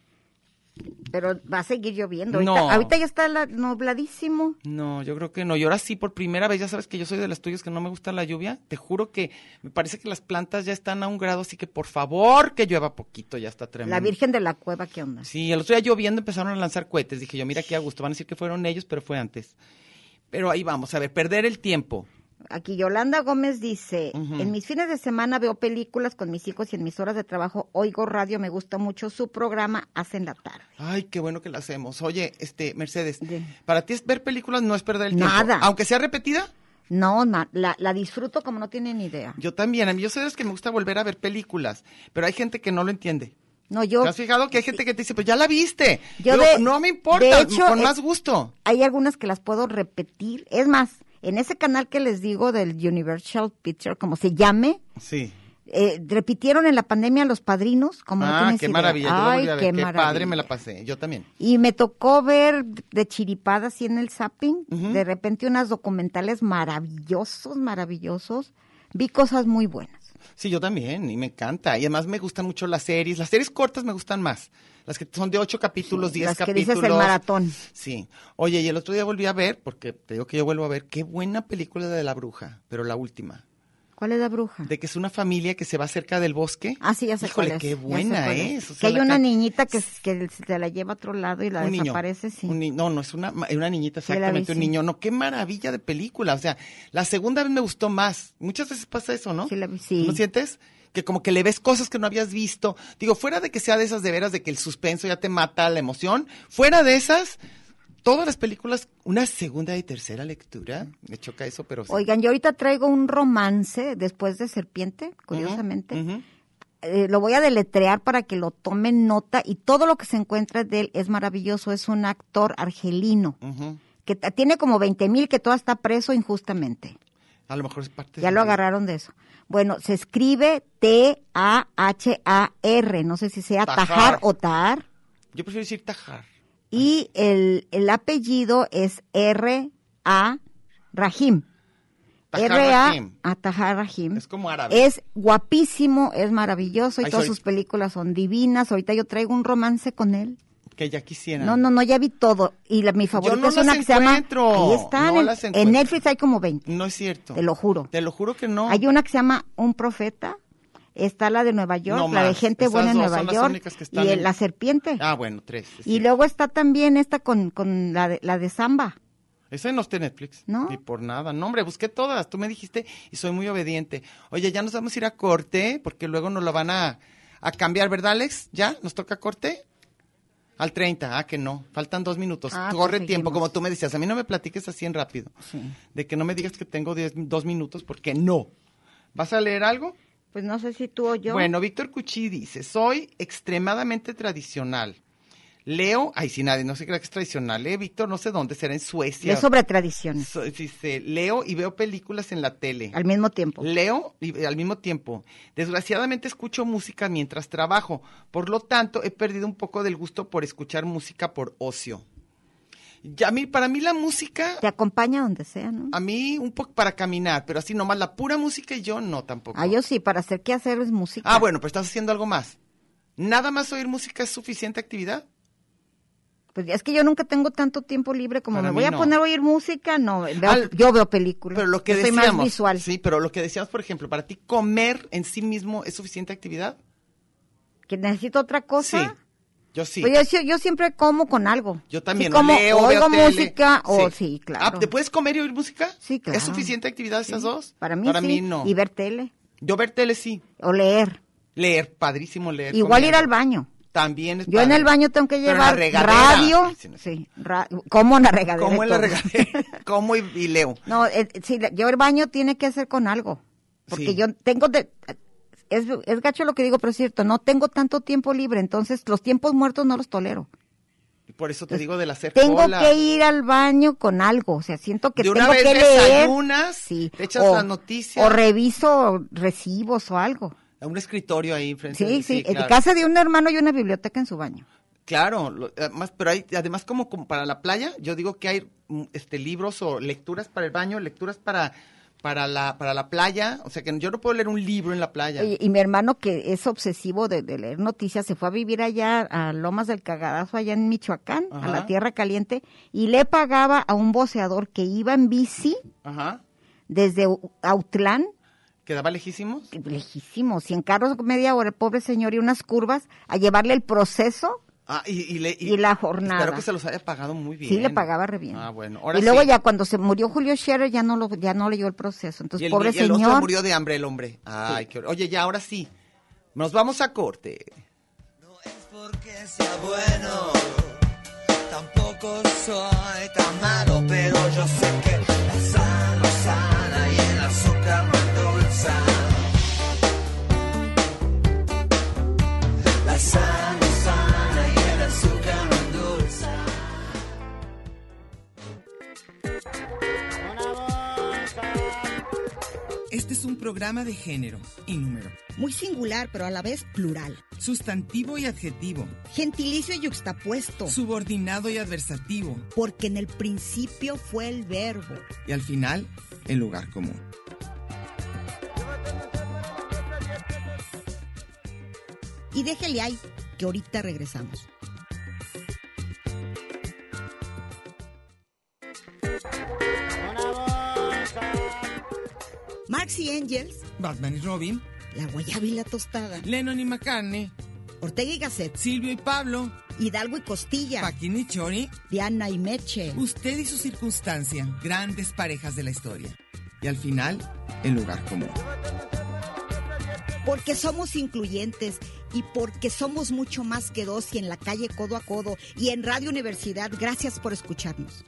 Pero va a seguir lloviendo. No. Ahorita ya está nubladísimo. No, yo creo que no. Y ahora sí, por primera vez, ya sabes que yo soy de las tuyas que no me gusta la lluvia. Te juro que me parece que las plantas ya están a 1 grado, así que por favor que llueva poquito, ya está tremendo. La Virgen de la Cueva, ¿qué onda? Sí, el otro día lloviendo empezaron a lanzar cohetes. Dije yo, mira qué a gusto. Van a decir que fueron ellos, pero fue antes. Pero ahí vamos, a ver, perder el tiempo. Aquí Yolanda Gómez dice, en mis fines de semana veo películas con mis hijos y en mis horas de trabajo oigo radio, me gusta mucho su programa, Hacen la Tarde. Ay, qué bueno que la hacemos. Oye, Mercedes, ¿para ti ver películas no es perder el tiempo? Nada. ¿Aunque sea repetida? No, la disfruto como no tienen idea. Yo también, a mí yo sé que me gusta volver a ver películas, pero hay gente que no lo entiende. No, ¿Te has fijado que hay gente que te dice, pues ya la viste? No me importa, de hecho, con más gusto. Hay algunas que las puedo repetir, es más, en ese canal que les digo del Universal Picture, como se llame, sí. Repitieron en la pandemia Los Padrinos, como no tienes qué idea. maravilla. Ay, qué padre me la pasé, yo también. Y me tocó ver de chiripada así en el zapping, de repente unas documentales maravillosos, vi cosas muy buenas. Sí, yo también, y me encanta, y además me gustan mucho las series cortas me gustan más, las que son de 8 capítulos, 10 capítulos. Las que dices el maratón. Sí, oye, y el otro día volví a ver, porque te digo que yo vuelvo a ver, qué buena película de La Bruja, pero la última. ¿Cuál es La Bruja? De que es una familia que se va cerca del bosque. Ah, sí, ya sé cuál es. Qué buena es. O sea, que hay una niñita que se la lleva a otro lado y la desaparece, sí. No, es una niñita, exactamente, un niño. No, qué maravilla de película. O sea, la segunda vez me gustó más. Muchas veces pasa eso, ¿no? Sí, la vi, sí. ¿No sientes? Que como que le ves cosas que no habías visto. Digo, fuera de que sea de esas de veras, de que el suspenso ya te mata la emoción, fuera de esas, todas las películas, una segunda y tercera lectura, me choca eso, pero sí. Oigan, yo ahorita traigo un romance después de Serpiente, curiosamente. Lo voy a deletrear para que lo tomen nota, y todo lo que se encuentra de él es maravilloso. Es un actor argelino, que tiene como 20,000, que todavía está preso injustamente. A lo mejor es parte ya lo agarraron de eso. Bueno, se escribe T-A-H-A-R, no sé si sea Tahar o Tahar. Yo prefiero decir Tahar. Y el apellido es R-A Rahim. Tahar Rahim. Es como árabe. Es guapísimo, es maravilloso, y todas sus películas son divinas. Ahorita yo traigo un romance con él. Que ya quisiera. No, ya vi todo. Y mi favorita es una que se llama... Ahí están, en Netflix hay como 20. No es cierto. Te lo juro. Te lo juro que no. Hay una que se llama Un Profeta. Está la de Nueva York, la de Gente Buena en Nueva York, y La Serpiente. Ah, bueno, 3. Y luego está también esta con la de Samba. Esa no está en Netflix. ¿No? Ni por nada. No, hombre, busqué todas. Tú me dijiste y soy muy obediente. Oye, ya nos vamos a ir a corte, porque luego nos lo van a cambiar, ¿verdad, Alex? ¿Ya? ¿Nos toca corte? Al 30, que no, faltan 2 minutos, corre tiempo, como tú me decías, a mí no me platiques así en rápido, de que no me digas que tengo 2 minutos, porque no. ¿Vas a leer algo? Pues no sé si tú o yo. Bueno, Víctor Cuchí dice, soy extremadamente tradicional. Leo, sí, nadie, no sé qué es tradicional, Víctor, no sé dónde, será en Suecia. Es sobre tradiciones. Dice, leo y veo películas en la tele. Al mismo tiempo. Leo y al mismo tiempo. Desgraciadamente escucho música mientras trabajo, por lo tanto he perdido un poco del gusto por escuchar música por ocio. Para mí la música... Te acompaña donde sea, ¿no? A mí un poco para caminar, pero así nomás la pura música y yo no tampoco. Yo sí, para hacer qué hacer es música. Bueno, pero estás haciendo algo más. ¿Nada más oír música es suficiente actividad? Pues es que yo nunca tengo tanto tiempo libre como me voy a poner a oír música, no, yo veo películas. Pero lo que soy más visual. Sí, pero lo que decíamos, por ejemplo, ¿para ti comer en sí mismo es suficiente actividad? ¿Que necesito otra cosa? Sí, yo sí. Pues yo siempre como con algo. Yo también, leo, oigo música, sí, claro. ¿Te puedes comer y oír música? Sí, claro. ¿Es suficiente actividad esas dos? Para mí no. Y ver tele. Yo ver tele sí. O leer. Leer, padrísimo leer. Igual ir al baño. También es Yo en el baño tengo que llevar radio. Sí, como en la regadera. Como en la regadera. Como y leo. No, sí, yo el baño tiene que hacer con algo. Porque yo tengo es gacho lo que digo, pero es cierto, no tengo tanto tiempo libre, entonces los tiempos muertos no los tolero. Por eso te digo del hacer tengo cola. Que ir al baño con algo, o sea, siento que de tengo una vez que leer. Desayunas, sí, te echas las noticias. O reviso recibos o algo. A un escritorio ahí enfrente. Sí, claro. En casa de un hermano hay una biblioteca en su baño. Claro, pero hay, además como para la playa, yo digo que hay libros o lecturas para el baño, lecturas para la playa, o sea que yo no puedo leer un libro en la playa. Y mi hermano, que es obsesivo de leer noticias, se fue a vivir allá a Lomas del Cagadazo, allá en Michoacán, a la Tierra Caliente, y le pagaba a un voceador que iba en bici desde Autlán. ¿Quedaba lejísimos? Lejísimos, y en carros media hora, el pobre señor, y unas curvas, a llevarle el proceso. Y la jornada. Espero que se los haya pagado muy bien. Sí, le pagaba re bien. Bueno. Ahora y luego ya cuando se murió Julio Scherer ya no leyó el proceso. Entonces, pobre señor. Y el otro murió de hambre el hombre. Ay, sí. Oye, ya ahora sí. Nos vamos a corte. No es porque sea bueno, tampoco soy tan malo, pero yo sé que la sal no sana y el azúcar no endulza. La sal no sana y el azúcar no endulza. Este es un programa de género y número. Muy singular, pero a la vez plural. Sustantivo y adjetivo. Gentilicio y yuxtapuesto. Subordinado y adversativo. Porque en el principio fue el verbo. Y al final, el lugar común. Y déjele ahí, que ahorita regresamos. Marx y Engels. Batman y Robin. La guayaba y la tostada. Lennon y McCartney. Ortega y Gasset. Silvio y Pablo. Hidalgo y Costilla. Paquín y Chori. Diana y Meche. Usted y su circunstancia. Grandes parejas de la historia. Y al final, el lugar común. Porque somos incluyentes y porque somos mucho más que dos, y en la calle codo a codo y en Radio Universidad. Gracias por escucharnos.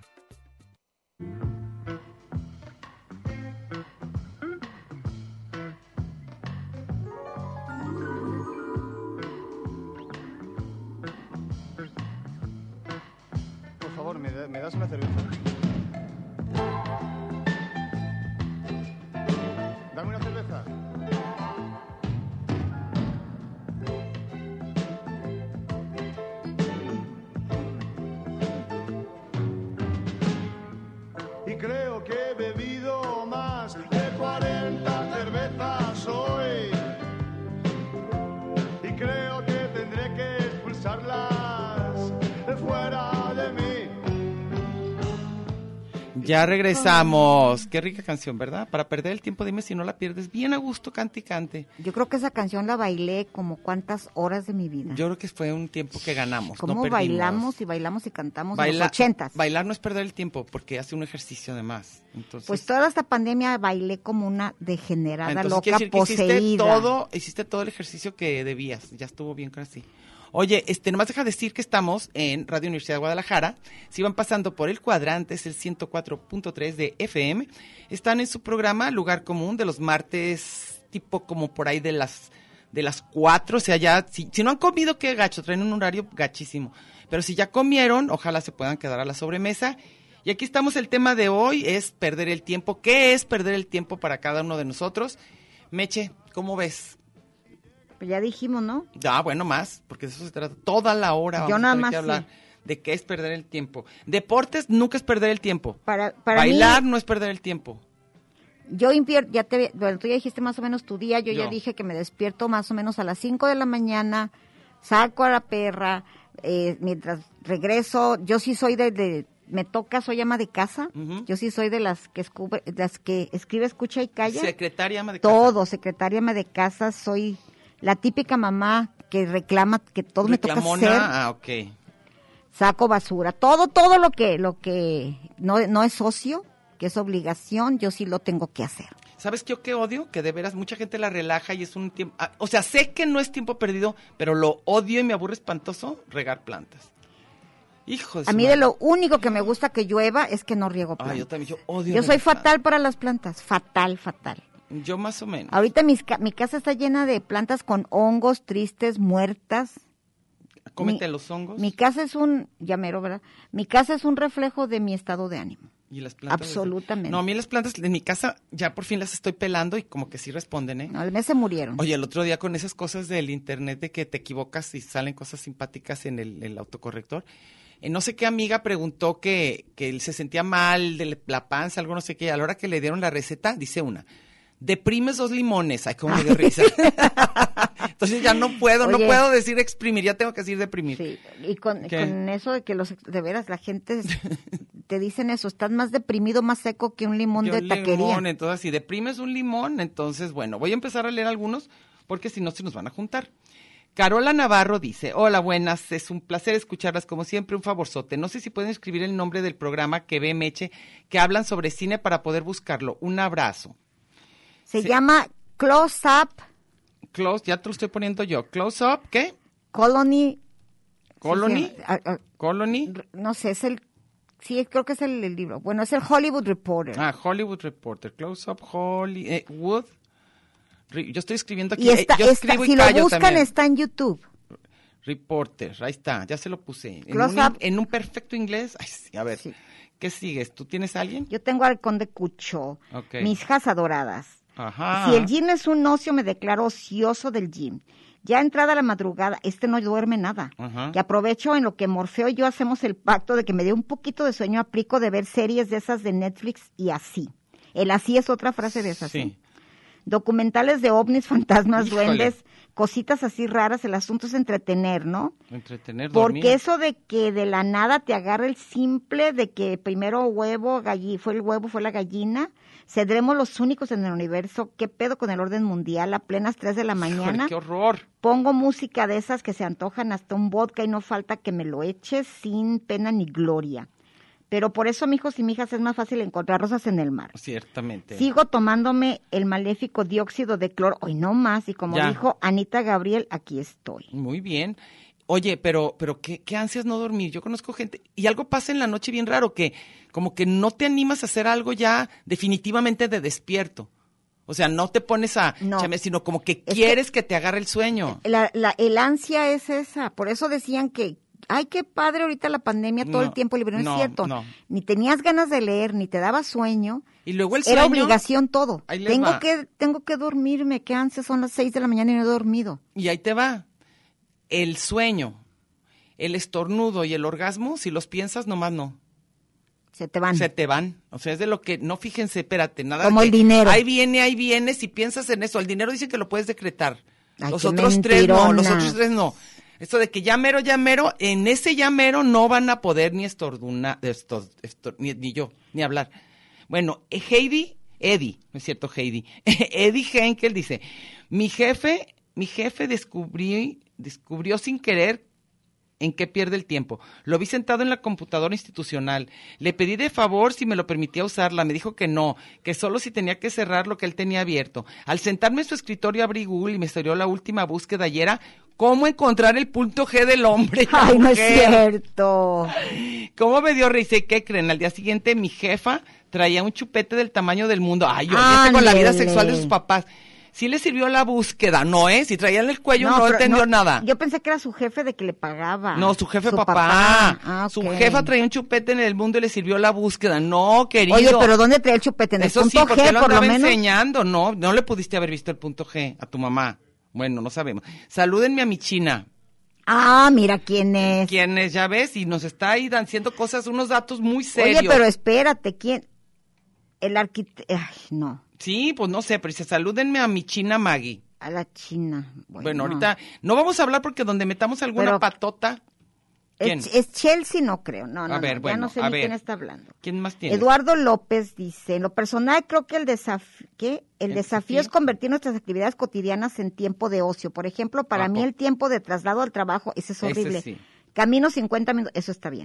Por favor, ¿me das una cerveza? Dame una cerveza. Y creo que he bebido más de 40 cervezas hoy. Y creo que tendré que expulsarlas de fuera de mí. Ya regresamos. Qué rica canción, ¿verdad? Para perder el tiempo, dime si no la pierdes. Bien a gusto, cante y cante. Yo creo que esa canción la bailé como cuántas horas de mi vida. Yo creo que fue un tiempo que ganamos. ¿Cómo no bailamos y cantamos en los 80s? Bailar no es perder el tiempo, porque hace un ejercicio además. Entonces, pues toda esta pandemia bailé como una degenerada, entonces, loca, poseída. Hiciste todo el ejercicio que debías. Ya estuvo bien casi. Oye, nomás deja decir que estamos en Radio Universidad de Guadalajara. Si van pasando por el cuadrante, es el 104.3 de FM. Están en su programa Lugar Común de los martes, tipo como por ahí de las 4. O sea, ya, si no han comido, qué gacho, traen un horario gachísimo. Pero si ya comieron, ojalá se puedan quedar a la sobremesa. Y aquí estamos, el tema de hoy es perder el tiempo. ¿Qué es perder el tiempo para cada uno de nosotros? Meche, ¿cómo ves? Pues ya dijimos, ¿no? Bueno, más, porque de eso se trata toda la hora. Yo nada más que hablar de qué es perder el tiempo. Deportes nunca es perder el tiempo. Para bailar mí, no es perder el tiempo. Yo bueno, tú ya dijiste más o menos tu día, yo ya dije que me despierto más o menos a las 5 de la mañana, saco a la perra, mientras regreso, yo sí soy me toca, soy ama de casa, yo sí soy de las que escribe, escucha y calla. Secretaria ama de casa. Todo, secretaria ama de casa, soy la típica mamá que reclama que todo me toca hacer. Ok. Saco basura, todo lo que no es ocio, que es obligación, yo sí lo tengo que hacer. ¿Sabes qué odio? Que de veras mucha gente la relaja y es un tiempo... O sea, sé que no es tiempo perdido, pero lo odio y me aburre espantoso regar plantas. Hijo de A mí de lo único que me gusta que llueva es que no riego plantas. Yo también, yo odio. Yo soy fatal para las plantas, fatal. Yo más o menos. Ahorita mi casa está llena de plantas con hongos tristes, muertas. Cómete los hongos. Mi casa es un, llamero, ¿verdad? Mi casa es un reflejo de mi estado de ánimo. ¿Y las plantas? Absolutamente. No, a mí las plantas en mi casa ya por fin las estoy pelando y como que sí responden, ¿eh? No, al mes se murieron. Oye, el otro día con esas cosas del internet de que te equivocas y salen cosas simpáticas en el autocorrector, no sé qué amiga preguntó que él se sentía mal de la panza, algo no sé qué, a la hora que le dieron la receta, dice una, deprimes 2 limones, ay, cómo me dio risa. Entonces ya no puedo decir exprimir, ya tengo que decir deprimir. Sí, y con eso de que de veras la gente te dicen eso, estás más deprimido, más seco que un limón de taquería. Limón, entonces si deprimes un limón, entonces bueno, voy a empezar a leer algunos porque si no se nos van a juntar. Carola Navarro dice, hola, buenas, es un placer escucharlas como siempre, un favorzote. No sé si pueden escribir el nombre del programa que ve Meche, que hablan sobre cine para poder buscarlo. Un abrazo. Se llama Close Up. Ya te lo estoy poniendo yo. Close Up, ¿qué? Colony. Colony. No sé, sí, creo que es el libro. Bueno, es el Hollywood Reporter. Hollywood Reporter. Close Up Hollywood. Yo estoy escribiendo aquí. Y si lo buscan también. Está en YouTube. Reporter, ahí está, ya se lo puse. En un perfecto inglés. Ay, sí, a ver, sí. ¿Qué sigues? ¿Tú tienes a alguien? Yo tengo al Conde Cucho. Okay. Mis hijas adoradas. Ajá. Si el gym es un ocio, me declaro ocioso del gym. Ya entrada la madrugada, no duerme nada. Ajá. Que aprovecho en lo que Morfeo y yo hacemos el pacto de que me dé un poquito de sueño, aplico de ver series de esas de Netflix y así. El así es otra frase de esas. Sí. Documentales de ovnis, fantasmas, Híjole. duendes, cositas así raras, el asunto es entretener, ¿no? Entretener, porque dormir. Eso de que de la nada te agarra el simple de que primero fue el huevo, fue la gallina, cedremos los únicos en el universo, qué pedo con el orden mundial, a plenas 3 de la mañana. Híjole, qué horror. Pongo música de esas que se antojan hasta un vodka y no falta que me lo eches sin pena ni gloria. Pero por eso, mijos y mijas, es más fácil encontrar rosas en el mar. Ciertamente. Sigo tomándome el maléfico dióxido de cloro, hoy no más, y como dijo Anita Gabriel, aquí estoy. Muy bien. Oye, pero ¿qué ansias no dormir? Yo conozco gente, y algo pasa en la noche bien raro, que como que no te animas a hacer algo ya definitivamente de despierto. O sea, no te pones sino como que quieres que te agarre el sueño. El ansia es esa, por eso decían que ay, qué padre ahorita la pandemia, todo el tiempo libre, no es cierto. No. Ni tenías ganas de leer, ni te daba sueño. Y luego el sueño. Era obligación todo. Tengo que dormirme, qué ansias, son las 6 de la mañana y no he dormido. Y ahí te va. El sueño, el estornudo y el orgasmo, si los piensas, nomás no. Se te van. O sea, es de lo que, no fíjense, espérate, nada. Como el dinero. Ahí viene, si piensas en eso. El dinero dice que lo puedes decretar. Ay, los otros tres no. Esto de que ya mero, en ese ya mero no van a poder ni ni hablar. Bueno, Eddie, no es cierto, Eddie Henkel dice, mi jefe descubrió sin querer en qué pierde el tiempo. Lo vi sentado en la computadora institucional. Le pedí de favor si me lo permitía usarla. Me dijo que no, que solo si tenía que cerrar lo que él tenía abierto. Al sentarme en su escritorio abrí Google y me salió la última búsqueda y era ¿cómo encontrar el punto G del hombre? Ay, no es cierto. ¿Cómo me dio risa? ¿Qué creen? Al día siguiente mi jefa traía un chupete del tamaño del mundo. Ay, oye, con la vida sexual de sus papás. Sí le sirvió la búsqueda, ¿no? Si traía en el cuello no entendió nada. Yo pensé que era su jefe de que le pagaba. No, su jefe papá. Su jefa traía un chupete en el mundo y le sirvió la búsqueda. No, querido. Oye, pero ¿dónde traía el chupete? ¿En el punto G, porque lo por lo menos? Enseñando. No le pudiste haber visto el punto G a tu mamá. Bueno, no sabemos. Salúdenme a mi china. Ah, mira quién es. ¿Quién es? Ya ves, y nos está ahí diciendo cosas, unos datos muy serios. Oye, pero espérate, ¿quién? El arquitecto. Ay, no. Sí, pues no sé, pero dice, salúdenme a mi china Maggie. A la china. Bueno, ahorita no vamos a hablar porque donde metamos alguna patota. ¿Quién? Es Chelsea, no creo. No, a ver, bueno, ya no sé ni quién está hablando. ¿Quién más tiene? Eduardo López dice, en lo personal creo que el desafío es convertir nuestras actividades cotidianas en tiempo de ocio. Por ejemplo, para mí el tiempo de traslado al trabajo, ese es horrible. Ese sí. Camino 50 minutos, eso está bien.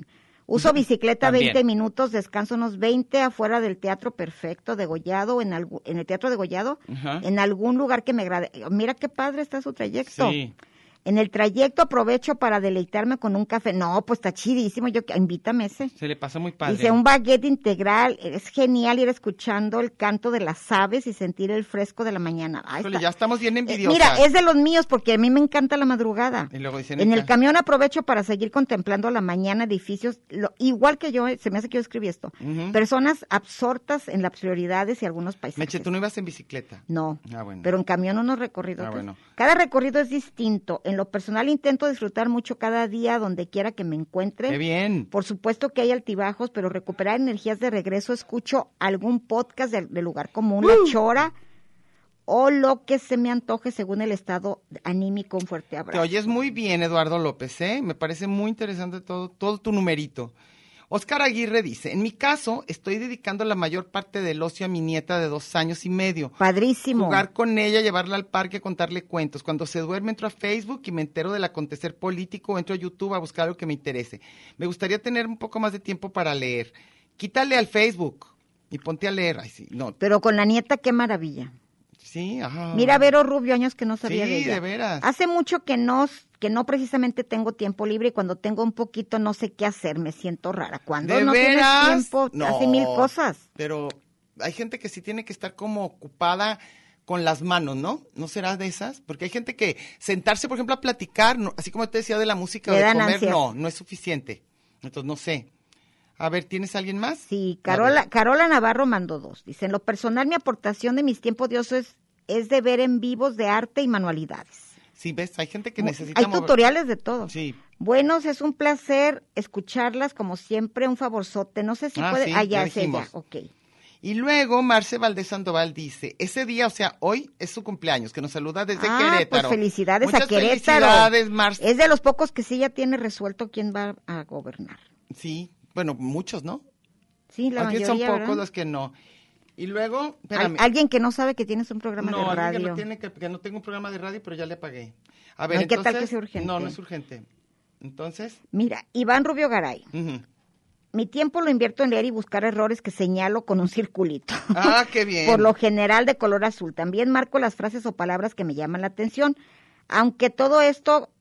Uso bicicleta También. 20 minutos, descanso unos 20 afuera del Teatro Perfecto de Gollado, en el Teatro de Gollado, Ajá. en algún lugar que me agrade. Mira qué padre está su trayecto. Sí. En el trayecto aprovecho para deleitarme con un café. No, pues está chidísimo, invítame ese. Se le pasa muy padre. Dice, un baguette integral, es genial ir escuchando el canto de las aves y sentir el fresco de la mañana. Ahí Híjole, está. ya estamos bien envidiosas. Mira, es de los míos porque a mí me encanta la madrugada. Y luego dicen En el acá. camión aprovecho para seguir contemplando a la mañana edificios, igual que yo, se me hace que yo escribí esto, Ujú. personas absortas en las prioridades y algunos paisajes. Meche, ¿tú no ibas en bicicleta? No, Ah, bueno. pero en camión unos recorridos. Ah, bueno. Cada recorrido es distinto. En lo personal intento disfrutar mucho cada día donde quiera que me encuentre. ¡Qué bien! Por supuesto que hay altibajos, pero recuperar energías de regreso, escucho algún podcast del lugar común, La Chora, o lo que se me antoje según el estado anímico. Un fuerte Te abrazo. oyes muy bien, Eduardo López, ¿eh? Me parece muy interesante todo tu numerito. Oscar Aguirre dice, en mi caso, estoy dedicando la mayor parte del ocio a mi nieta de 2 años y medio. Padrísimo. Jugar con ella, llevarla al parque, contarle cuentos. Cuando se duerme entro a Facebook y me entero del acontecer político, entro a YouTube a buscar algo que me interese. Me gustaría tener un poco más de tiempo para leer. Quítale al Facebook y ponte a leer. Ay, sí, no. Pero con la nieta, qué maravilla. Sí, ajá. Mira, Vero Rubio, años que no sabía Sí, de ella. de veras. Hace mucho que no precisamente tengo tiempo libre y cuando tengo un poquito no sé qué hacer, me siento rara. Cuando ¿De no veras? tienes tiempo, No, hace 1000 cosas. Pero hay gente que sí tiene que estar como ocupada con las manos, ¿no? ¿No será de esas? Porque hay gente que sentarse, por ejemplo, a platicar, así como te decía de la música o Le de dan comer, ansias. no es suficiente. Entonces, no sé. A ver, ¿tienes alguien más? Sí, A ver. Carola Navarro mandó 2. Dice, en lo personal mi aportación de mis tiempos de ocio es de ver en vivos de arte y manualidades. Sí, ves, hay gente que necesita Hay mover- tutoriales de todo. Sí. Buenos, es un placer escucharlas como siempre, un favorzote. No sé si Ah, puede. sí, Ya ya es ella, dijimos. ok. Y luego Marce Valdés Sandoval dice, ese día, o sea, hoy es su cumpleaños, que nos saluda desde Querétaro. Pues felicidades Muchas a Querétaro. felicidades, Marce. Es de los pocos que sí ya tiene resuelto quién va a gobernar. Sí, bueno, muchos, ¿no? Sí, la Aquí mayoría, son pocos ¿verdad? los que no. Y luego, espérame. Alguien que no sabe que tienes un programa de alguien radio. que no tiene que no tengo un programa de radio, pero ya le pagué. A ver, Ay, ¿qué entonces, tal que sea urgente? No es urgente. Entonces, Mira, Iván Rubio Garay. ujú. Mi tiempo lo invierto en leer y buscar errores que señalo con un circulito. Ah, qué bien. Por lo general de color azul. También marco las frases o palabras que me llaman la atención. Aunque todo esto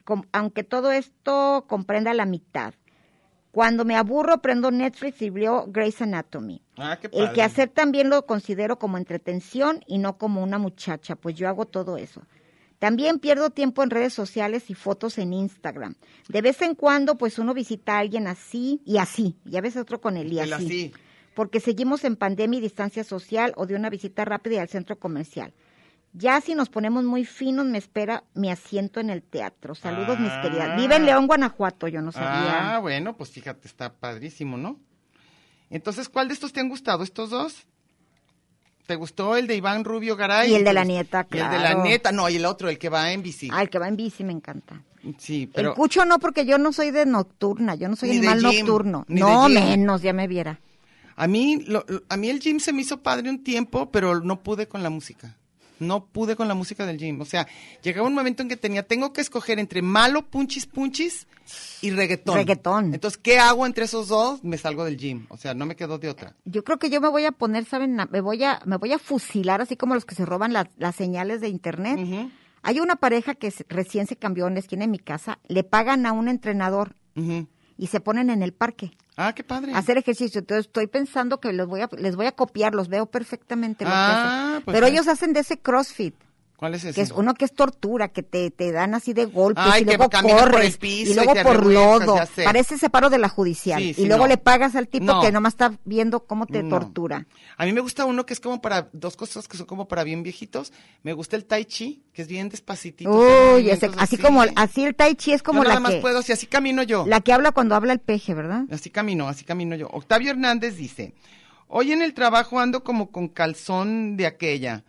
comprenda la mitad. Cuando me aburro, prendo Netflix y veo Grey's Anatomy. Ah, qué padre. El quehacer también lo considero como entretención y no como una muchacha, pues yo hago todo eso. También pierdo tiempo en redes sociales y fotos en Instagram. De vez en cuando, pues uno visita a alguien así y así. Ya ves otro con el y El así. así. Porque seguimos en pandemia y distancia social o de una visita rápida y al centro comercial. Ya si nos ponemos muy finos, me espera mi asiento en el teatro. Saludos, mis queridas. Vive en León, Guanajuato, yo no sabía. Ah, bueno, pues fíjate, está padrísimo, ¿no? Entonces, ¿cuál de estos te han gustado? ¿Estos dos? ¿Te gustó el de Iván Rubio Garay? Y el de la nieta, Y el de la claro. nieta, no, y el otro, el que va en bici. Ah, el que va en bici me encanta. Sí, pero... El cucho no, porque yo no soy de nocturna, yo no soy Ni de animal gym, nocturno. ni No, de gym. menos, ya me viera. A mí el gym se me hizo padre un tiempo, pero no pude con la música. No pude con la música del gym. O sea, llegaba un momento en que tengo que escoger entre malo, punchis y reggaetón. Reggaetón. Entonces, ¿qué hago entre esos dos? Me salgo del gym. O sea, no me quedo de otra. Yo creo que yo me voy a poner, ¿saben? Me voy a fusilar, así como los que se roban las señales de internet. Ujú, Hay una pareja que recién se cambió en la esquina de mi casa, le pagan a un entrenador ujú. y se ponen en el parque Ah, qué padre. a hacer ejercicio. Entonces estoy pensando que les voy a copiar, los veo perfectamente lo que hacen. Pues Pero sí. ellos hacen de ese CrossFit. ¿Cuál es ese? Que es uno que es tortura, que te dan así de golpes Ay, y que luego caminas por corres el piso y luego y te por revuelcas, lodo. ya sé. Parece ese paro de la judicial. Sí, sí, y luego no. le pagas al tipo No. que nomás está viendo cómo te No. tortura. A mí me gusta uno que es como para dos cosas que son como para bien viejitos. Me gusta el tai chi, que es bien despacitito. Uy, así el tai chi es como yo la nada más que puedo, si así camino yo. la que habla cuando habla el peje, ¿verdad? Así camino yo. Octavio Hernández dice, hoy en el trabajo ando como con calzón de aquella,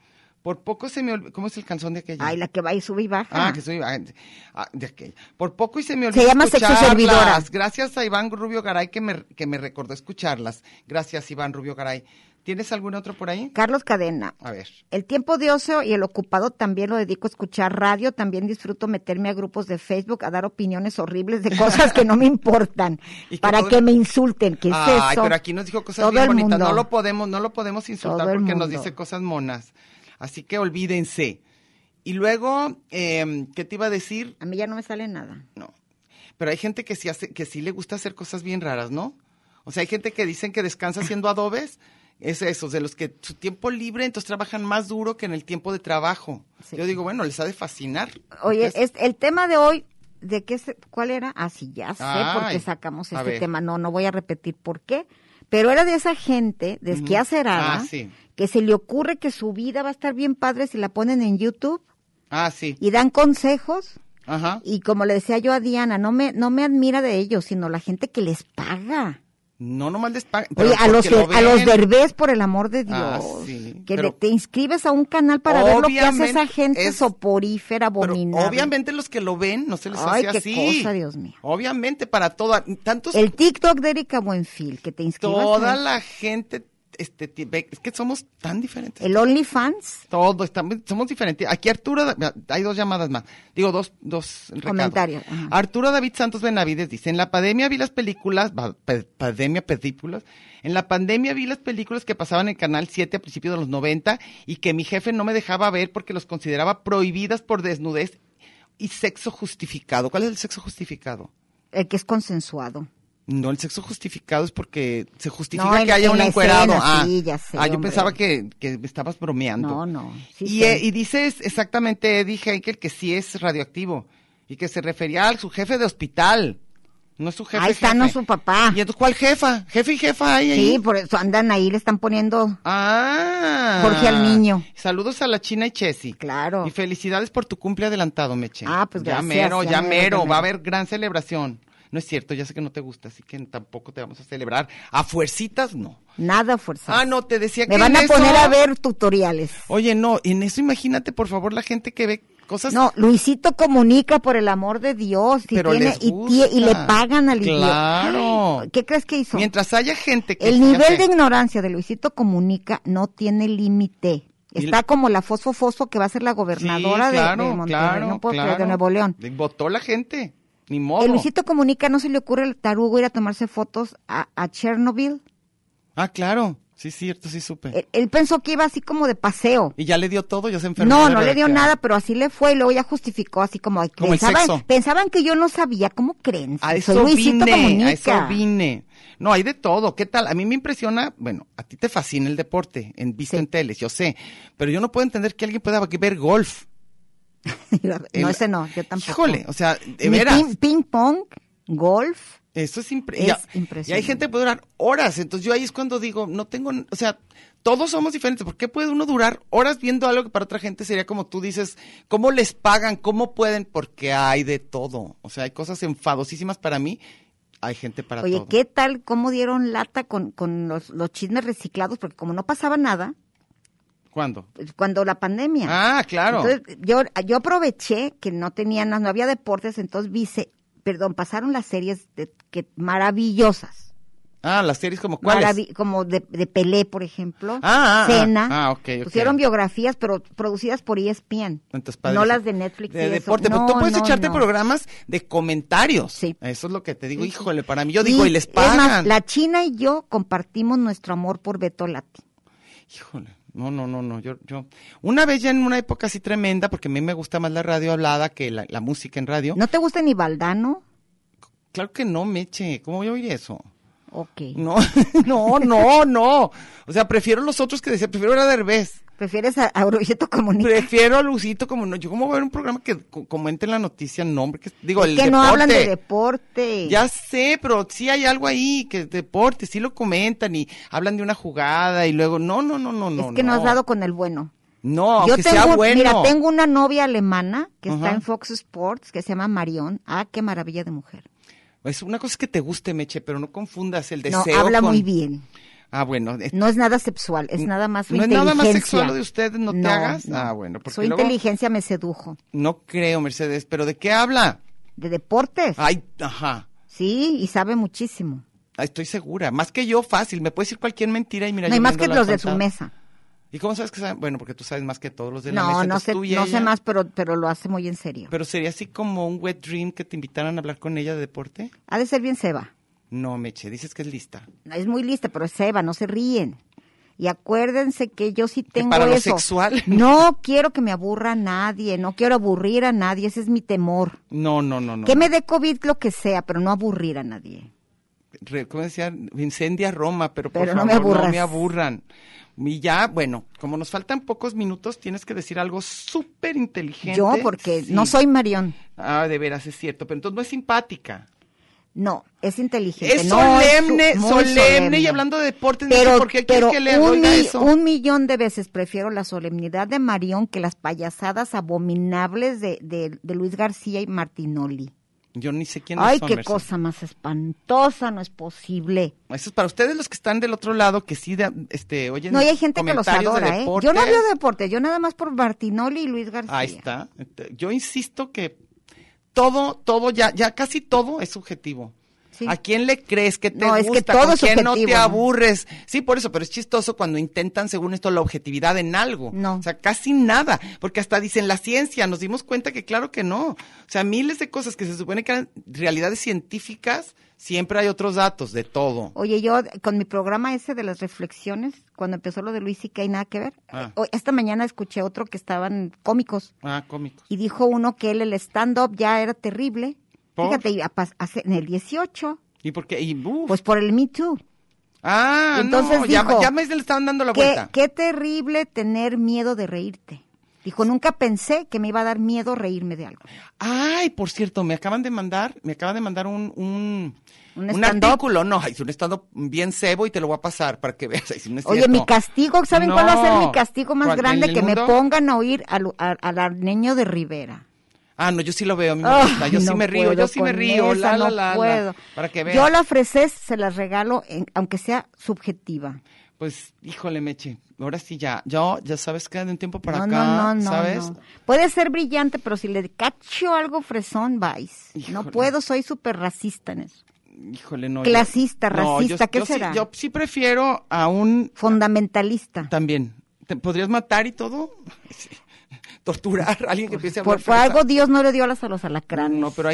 Por poco se me olvidó. ¿Cómo es el canción de aquella? Ay, la que va y sube y baja. Que sube y baja. De aquella. Por poco y se me olvidó. Se llama Sexo Servidora. Gracias a Iván Rubio Garay que me recordó escucharlas. Gracias, Iván Rubio Garay. ¿Tienes algún otro por ahí? Carlos Cadena. A ver. El tiempo de ocio y el ocupado también lo dedico a escuchar radio. También disfruto meterme a grupos de Facebook a dar opiniones horribles de cosas que no me importan. Para que me insulten. ¿Qué es eso? Ay, pero aquí nos dijo cosas todo bien bonitas. Mundo. No lo podemos insultar porque nos dice cosas monas. Así que olvídense. Y luego, ¿qué te iba a decir? A mí ya no me sale nada. No. Pero hay gente que sí le gusta hacer cosas bien raras, ¿no? O sea, hay gente que dicen que descansa haciendo adobes. Es esos, de los que su tiempo libre, entonces trabajan más duro que en el tiempo de trabajo. Sí. Yo digo, bueno, les ha de fascinar. Oye, el tema de hoy, ¿cuál era? Ah, sí, ya sé por qué sacamos este tema. No voy a repetir por qué. Pero era de esa gente desquiacerada que se le ocurre que su vida va a estar bien padre si la ponen en YouTube. Sí. Y dan consejos. Ajá. Y como le decía yo a Diana, no me admira de ellos, sino la gente que les paga. No, nomás les pagan. Oye, a los Derbez, por el amor de Dios. Sí, te inscribes a un canal para ver lo que hace esa gente soporífera, abominable. Pero obviamente los que lo ven no se les hace así. Ay, qué cosa, Dios mío. Obviamente para tantos. El TikTok de Erika Buenfil, que te inscribas. Toda la gente, es que somos tan diferentes. El OnlyFans. Somos diferentes. Aquí Arturo, hay 2 llamadas más. Digo, dos comentarios. Ajá. Arturo David Santos Benavides dice, en la pandemia vi las películas, en la pandemia vi las películas que pasaban en Canal 7 a principios de los 90 y que mi jefe no me dejaba ver porque los consideraba prohibidas por desnudez y sexo justificado. ¿Cuál es el sexo justificado? El que es consensuado. No, el sexo justificado es porque se justifica que haya un encuerado. Sí, ya sé, yo hombre. Pensaba que me estabas bromeando. No. Sí, y dice exactamente Eddie Heikel que sí es radioactivo y que se refería a su jefe de hospital. No es su jefe. Ahí está, no su papá. ¿Y entonces cuál jefa? ¿Jefe y jefa hay ahí? Sí, por eso andan ahí, le están poniendo Jorge al niño. Saludos a la China y Chessy. Claro. Y felicidades por tu cumple adelantado, Meche. Pues gracias. Ya mero. Va a haber gran celebración. No es cierto, ya sé que no te gusta, así que tampoco te vamos a celebrar. ¿A fuercitas? No. Nada a fuerzas. No, te decía que me van a poner a ver tutoriales. Oye, no, en eso imagínate, por favor, la gente que ve cosas. No, Luisito Comunica, por el amor de Dios. Pero les gusta. Y le pagan al idiota. Claro. ¿Qué crees que hizo? Mientras haya gente que... El nivel de ignorancia de Luisito Comunica no tiene límite. Está como la Fosfo que va a ser la gobernadora de Monterrey, no puedo creer, de Nuevo León. Votó la gente. Ni modo. El Luisito Comunica, ¿no se le ocurre el tarugo ir a tomarse fotos a Chernobyl? Claro. Sí, cierto, sí supe. Él pensó que iba así como de paseo. ¿Y ya le dio todo? ¿Ya se enfermó? No le dio nada, pero así le fue y luego ya justificó así como pensaban que yo no sabía. ¿Cómo creen? A eso vine. No, hay de todo. ¿Qué tal? A mí me impresiona, bueno, a ti te fascina el deporte, visto en teles, yo sé, pero yo no puedo entender que alguien pueda ver golf. No, ese no, yo tampoco. Híjole, o sea, de veras. Ping pong, golf. Eso es impresionante. Y hay gente que puede durar horas, entonces yo ahí es cuando digo, o sea, todos somos diferentes. ¿Por qué puede uno durar horas viendo algo que para otra gente sería como tú dices, cómo les pagan, cómo pueden? Porque hay de todo. O sea, hay cosas enfadosísimas para mí, hay gente para todo. Oye, ¿qué tal? ¿Cómo dieron lata con los chismes reciclados? Porque como no pasaba nada. ¿Cuándo? Cuando la pandemia. Claro. Entonces, yo aproveché que no había deportes, entonces pasaron las series maravillosas. Las series como ¿cuáles? Como de Pelé, por ejemplo. Cena. Okay. Pusieron biografías, pero producidas por ESPN. Entonces, no las de Netflix. De deporte. Pero tú puedes echarte programas de comentarios. Sí. Eso es lo que te digo. Híjole, para mí, yo digo, y les pagan. Es más, la China y yo compartimos nuestro amor por Beto Lati. Híjole. No. Yo. Una vez ya en una época así tremenda, porque a mí me gusta más la radio hablada que la música en radio. ¿No te gusta ni Valdano? Claro que no, Meche. ¿Cómo voy a oír eso? Ok. No. O sea, prefiero los otros prefiero a Derbez. ¿Prefieres a Luisito Comunica? Prefiero a Luisito Comunica. Yo cómo voy a ver un programa que comente la noticia, el nombre, el deporte. Que no hablan de deporte. Ya sé, pero sí hay algo ahí, que es deporte, sí lo comentan y hablan de una jugada y luego, no. Es que no has dado con el bueno. No, aunque sea bueno. Mira, tengo una novia alemana que está en Fox Sports, que se llama Marion. Qué maravilla de mujer. Es una cosa que te guste, Meche, pero no confundas el deseo. No, habla muy bien. Ah, bueno. No es nada sexual, es nada más su inteligencia. ¿No es nada más sexual lo de usted, no te hagas? No. Ah, bueno. Porque su inteligencia me sedujo. No creo, Mercedes, ¿pero de qué habla? De deportes. Ay, ajá. Sí, y sabe muchísimo. Estoy segura. Más que yo, fácil. Me puede decir cualquier mentira y mira. No hay más que los de su mesa. ¿Y cómo sabes que saben? Bueno, porque tú sabes más que todos los de la mesa. No sé más, pero lo hace muy en serio. ¿Pero sería así como un wet dream que te invitaran a hablar con ella de deporte? Ha de ser bien ceba. No, Meche, dices que es lista. Es muy lista, pero es ceba, no se ríen. Y acuérdense que yo sí tengo para eso. Lo sexual. No quiero que me aburra nadie, no quiero aburrir a nadie, ese es mi temor. No. Que me dé COVID lo que sea, pero no aburrir a nadie. ¿Cómo decía? Incendia Roma, pero por no favor, no me aburran. Y ya, bueno, como nos faltan pocos minutos, tienes que decir algo súper inteligente. Yo, porque no soy Marión. Ah, de veras, es cierto, pero entonces no es simpática. No, es inteligente. Es solemne y hablando de deportes, pero, no sé por qué quieres que le oiga eso. 1,000,000 de veces prefiero la solemnidad de Marión que las payasadas abominables de Luis García y Martinoli. Yo ni sé quiénes son. Ay, qué cosa más espantosa, no es posible. Eso es para ustedes los que están del otro lado, que sí oyen. No, y hay gente que los adora, Yo no hablo de deporte, yo nada más por Martinoli y Luis García. Ahí está. Yo insisto que todo, ya casi todo es subjetivo. Sí. ¿A quién le crees? ¿Qué te gusta? Es que todo ¿Con es quién subjetivo, no te aburres? Sí, por eso, pero es chistoso cuando intentan, según esto, la objetividad en algo. No. O sea, casi nada, porque hasta dicen la ciencia, nos dimos cuenta que claro que no. O sea, miles de cosas que se supone que eran realidades científicas, siempre hay otros datos de todo. Oye, yo con mi programa ese de las reflexiones, cuando empezó lo de Luis C.K. nada que ver, esta mañana escuché otro que estaban cómicos. Cómicos. Y dijo uno que el stand-up ya era terrible. ¿Por? Fíjate, en el 18. ¿Y por qué? Pues por el Me Too. Entonces dijo, ya me le estaban dando la vuelta. Qué terrible tener miedo de reírte. Dijo, nunca pensé que me iba a dar miedo reírme de algo. Ay, por cierto, me acaban de mandar un artículo. No, es un stand-up bien cebo y te lo voy a pasar para que veas. No es Oye, cierto. mi castigo, ¿saben cuál va a ser mi castigo más grande? Que me pongan a oír al Arneño de Rivera. No, yo sí lo veo, a mí me gusta, yo sí me río, no puedo. Para que veas. Yo la ofreces, se las regalo, aunque sea subjetiva. Pues, híjole, Meche, ahora sí ya sabes que de un tiempo para acá, ¿sabes? No. Puede ser brillante, pero si le cacho algo fresón, vais. Híjole. No puedo, soy súper racista en eso. Híjole, no. Clasista, racista, ¿qué será? Yo sí prefiero a un... Fundamentalista. También. ¿Te podrías matar y todo? Sí. Torturar a alguien que empiece a hablar por algo Dios no le dio alas a los alacranes. No, pero hay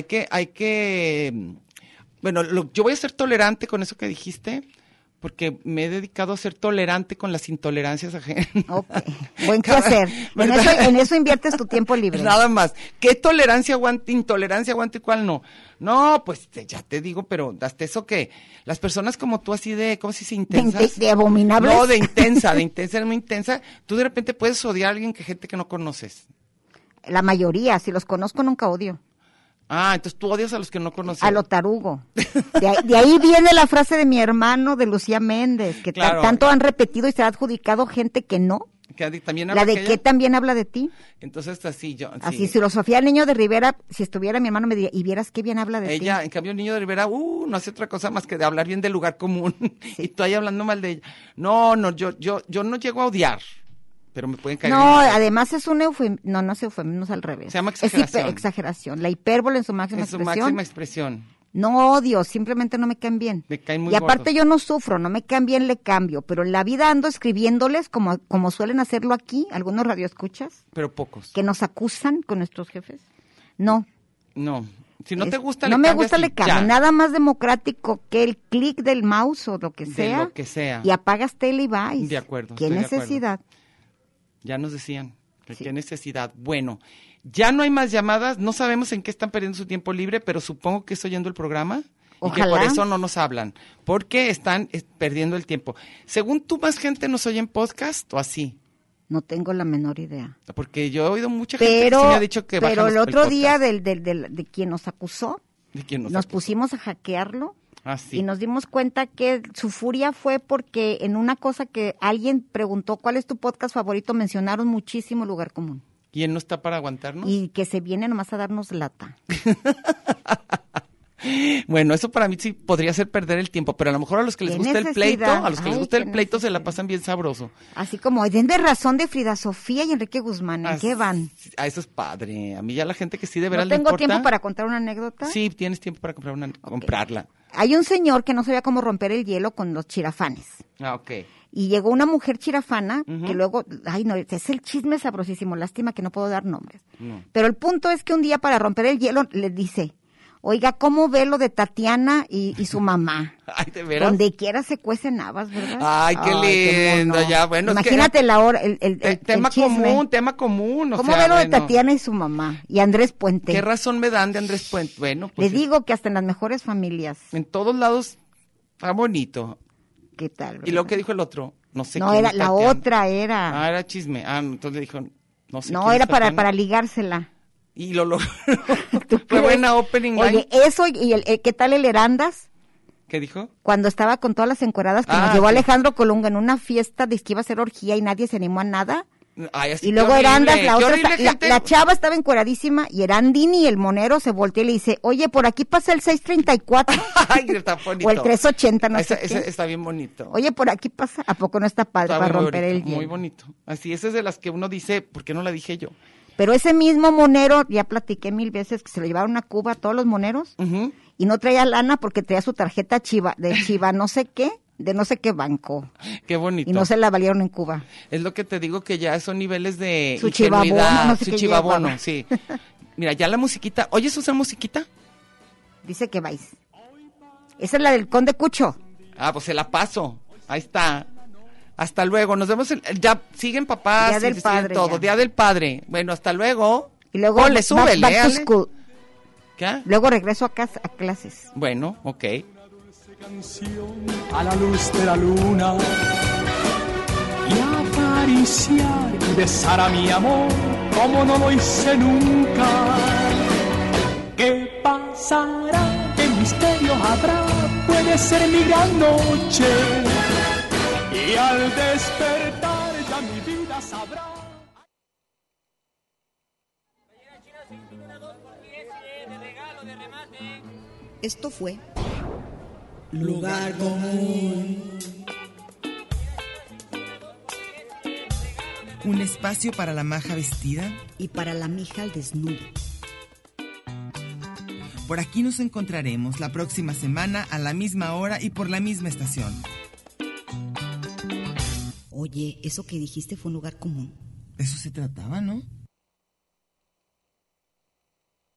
que bueno, yo voy a ser tolerante con eso que dijiste, porque me he dedicado a ser tolerante con las intolerancias ajenas. Okay. Buen que hacer. En eso inviertes tu tiempo libre. Nada más. ¿Qué tolerancia aguanta, intolerancia aguanta y cuál no? No, pues ya te digo, pero hasta eso que las personas como tú así de, ¿cómo se dice? Intensas. De abominables. No, de intensa, muy intensa. Tú de repente puedes odiar a alguien gente que no conoces. La mayoría, si los conozco nunca odio. Entonces tú odias a los que no conoces. A lo tarugo. De ahí viene la frase de mi hermano, de Lucía Méndez, que claro, tanto han repetido y se ha adjudicado gente que no. Que también habla la de que también habla de ti. Entonces así yo. Así, filosofía del Niño de Rivera, si estuviera mi hermano me diría, y vieras qué bien habla de ti. Ella, en cambio, el Niño de Rivera, no hace otra cosa más que de hablar bien del lugar común. Sí. Y tú ahí hablando mal de ella. No, yo no llego a odiar. Pero me pueden caer. No, además es un eufemismo, no es eufemismo, es al revés. Se llama exageración. Es exageración, la hipérbole en su máxima expresión. En su máxima expresión. No odio, simplemente no me caen bien. Me caen muy y aparte gordos. yo no sufro, no me caen bien, le cambio. Pero en la vida ando escribiéndoles, como suelen hacerlo aquí, algunos radioescuchas. Pero pocos. Que nos acusan con nuestros jefes. No. No. Si no te gusta, no me gusta, le cambio. Nada más democrático que el clic del mouse o lo que sea. De lo que sea. Y apagas tele y vais. De acuerdo. ¿Qué necesidad? Ya nos decían, qué necesidad. Bueno, ya no hay más llamadas, no sabemos en qué están perdiendo su tiempo libre, pero supongo que es oyendo el programa. Ojalá. Y que por eso no nos hablan, porque están perdiendo el tiempo. Según tú, ¿más gente nos oye en podcast o así? No tengo la menor idea. Porque yo he oído mucha gente que sí me ha dicho que Pero el otro día de quien nos acusó, nos pusimos a hackearlo. Sí. Y nos dimos cuenta que su furia fue porque en una cosa que alguien preguntó, ¿cuál es tu podcast favorito? Mencionaron muchísimo Lugar Común. ¿Y él no está para aguantarnos? Y que se viene nomás a darnos lata. Bueno, eso para mí sí podría ser perder el tiempo, pero a lo mejor a los que les gusta el pleito, se la pasan bien sabroso. Así como, denme razón de Frida Sofía y Enrique Guzmán, ¿en qué van? Eso es padre. A mí ya la gente que sí de veras le importa. ¿No tengo tiempo para contar una anécdota? Sí, tienes tiempo para comprarla. Hay un señor que no sabía cómo romper el hielo con los chirafanes. Ok. Y llegó una mujer chirafana, que luego, es el chisme sabrosísimo, lástima que no puedo dar nombres. No. Pero el punto es que un día para romper el hielo le dice, oiga, ¿cómo ve lo de Tatiana y su mamá? Ay, ¿de veras? Donde quiera se cuecen habas, ¿verdad? Ay, qué lindo, ya, bueno. Imagínate la hora, el tema chisme. Tema común. ¿Cómo ve lo de Tatiana y su mamá? Y Andrés Puente. ¿Qué razón me dan de Andrés Puente? Bueno, pues. Le digo que hasta en las mejores familias. En todos lados, está bonito. ¿Qué tal? ¿Verdad? ¿Y lo que dijo el otro? No sé. No, era la otra, era. Ah, era chisme. Ah, entonces le dijo, no sé. No, era para ligársela. Y lo logró. Fue buena opening line. Oye, eso, y ¿qué tal el Herandas? ¿Qué dijo? Cuando estaba con todas las encueradas que nos llevó Alejandro Colunga en una fiesta de que iba a ser orgía y nadie se animó a nada. Ay, así, y luego Herandas, la chava estaba encueradísima y Erandini, el monero, se volteó y le dice, oye, por aquí pasa el 634. Ay, está bonito. O el 380, no sé ese qué. Está bien bonito. Oye, por aquí pasa. ¿A poco no está padre para romper el hielo? Muy bonito. Así, esa es de las que uno dice, ¿por qué no la dije yo? Pero ese mismo monero, ya platiqué 1000 veces que se lo llevaron a Cuba a todos los moneros y no traía lana porque traía su tarjeta de Chiva no sé qué, de no sé qué banco. Qué bonito. Y no se la valieron en Cuba. Es lo que te digo, que ya son niveles de su chivabono, no sé su chivabono, sí. Mira, ya la musiquita. ¿Oyes usar musiquita? Dice que vais. Esa es la del Conde Cucho. Ah, pues se la paso. Ahí está. Hasta luego, nos vemos, ya siguen papás, Día del Padre, todo, ya. Día del Padre. Bueno, hasta luego. Y luego súbele, back to school. ¿Qué? Luego regreso a casa, a clases. Bueno, ok. A la luz de la luna y acariciar y besar a mi amor como no lo hice nunca. ¿Qué pasará? ¿Qué misterio habrá? Puede ser mi gran noche. Y al despertar ya mi vida sabrá. Esto fue Lugar Común. Un espacio para la maja vestida y para la mija al desnudo. Por aquí nos encontraremos la próxima semana a la misma hora y por la misma estación. Oye, eso que dijiste fue un lugar común. De eso se trataba, ¿no?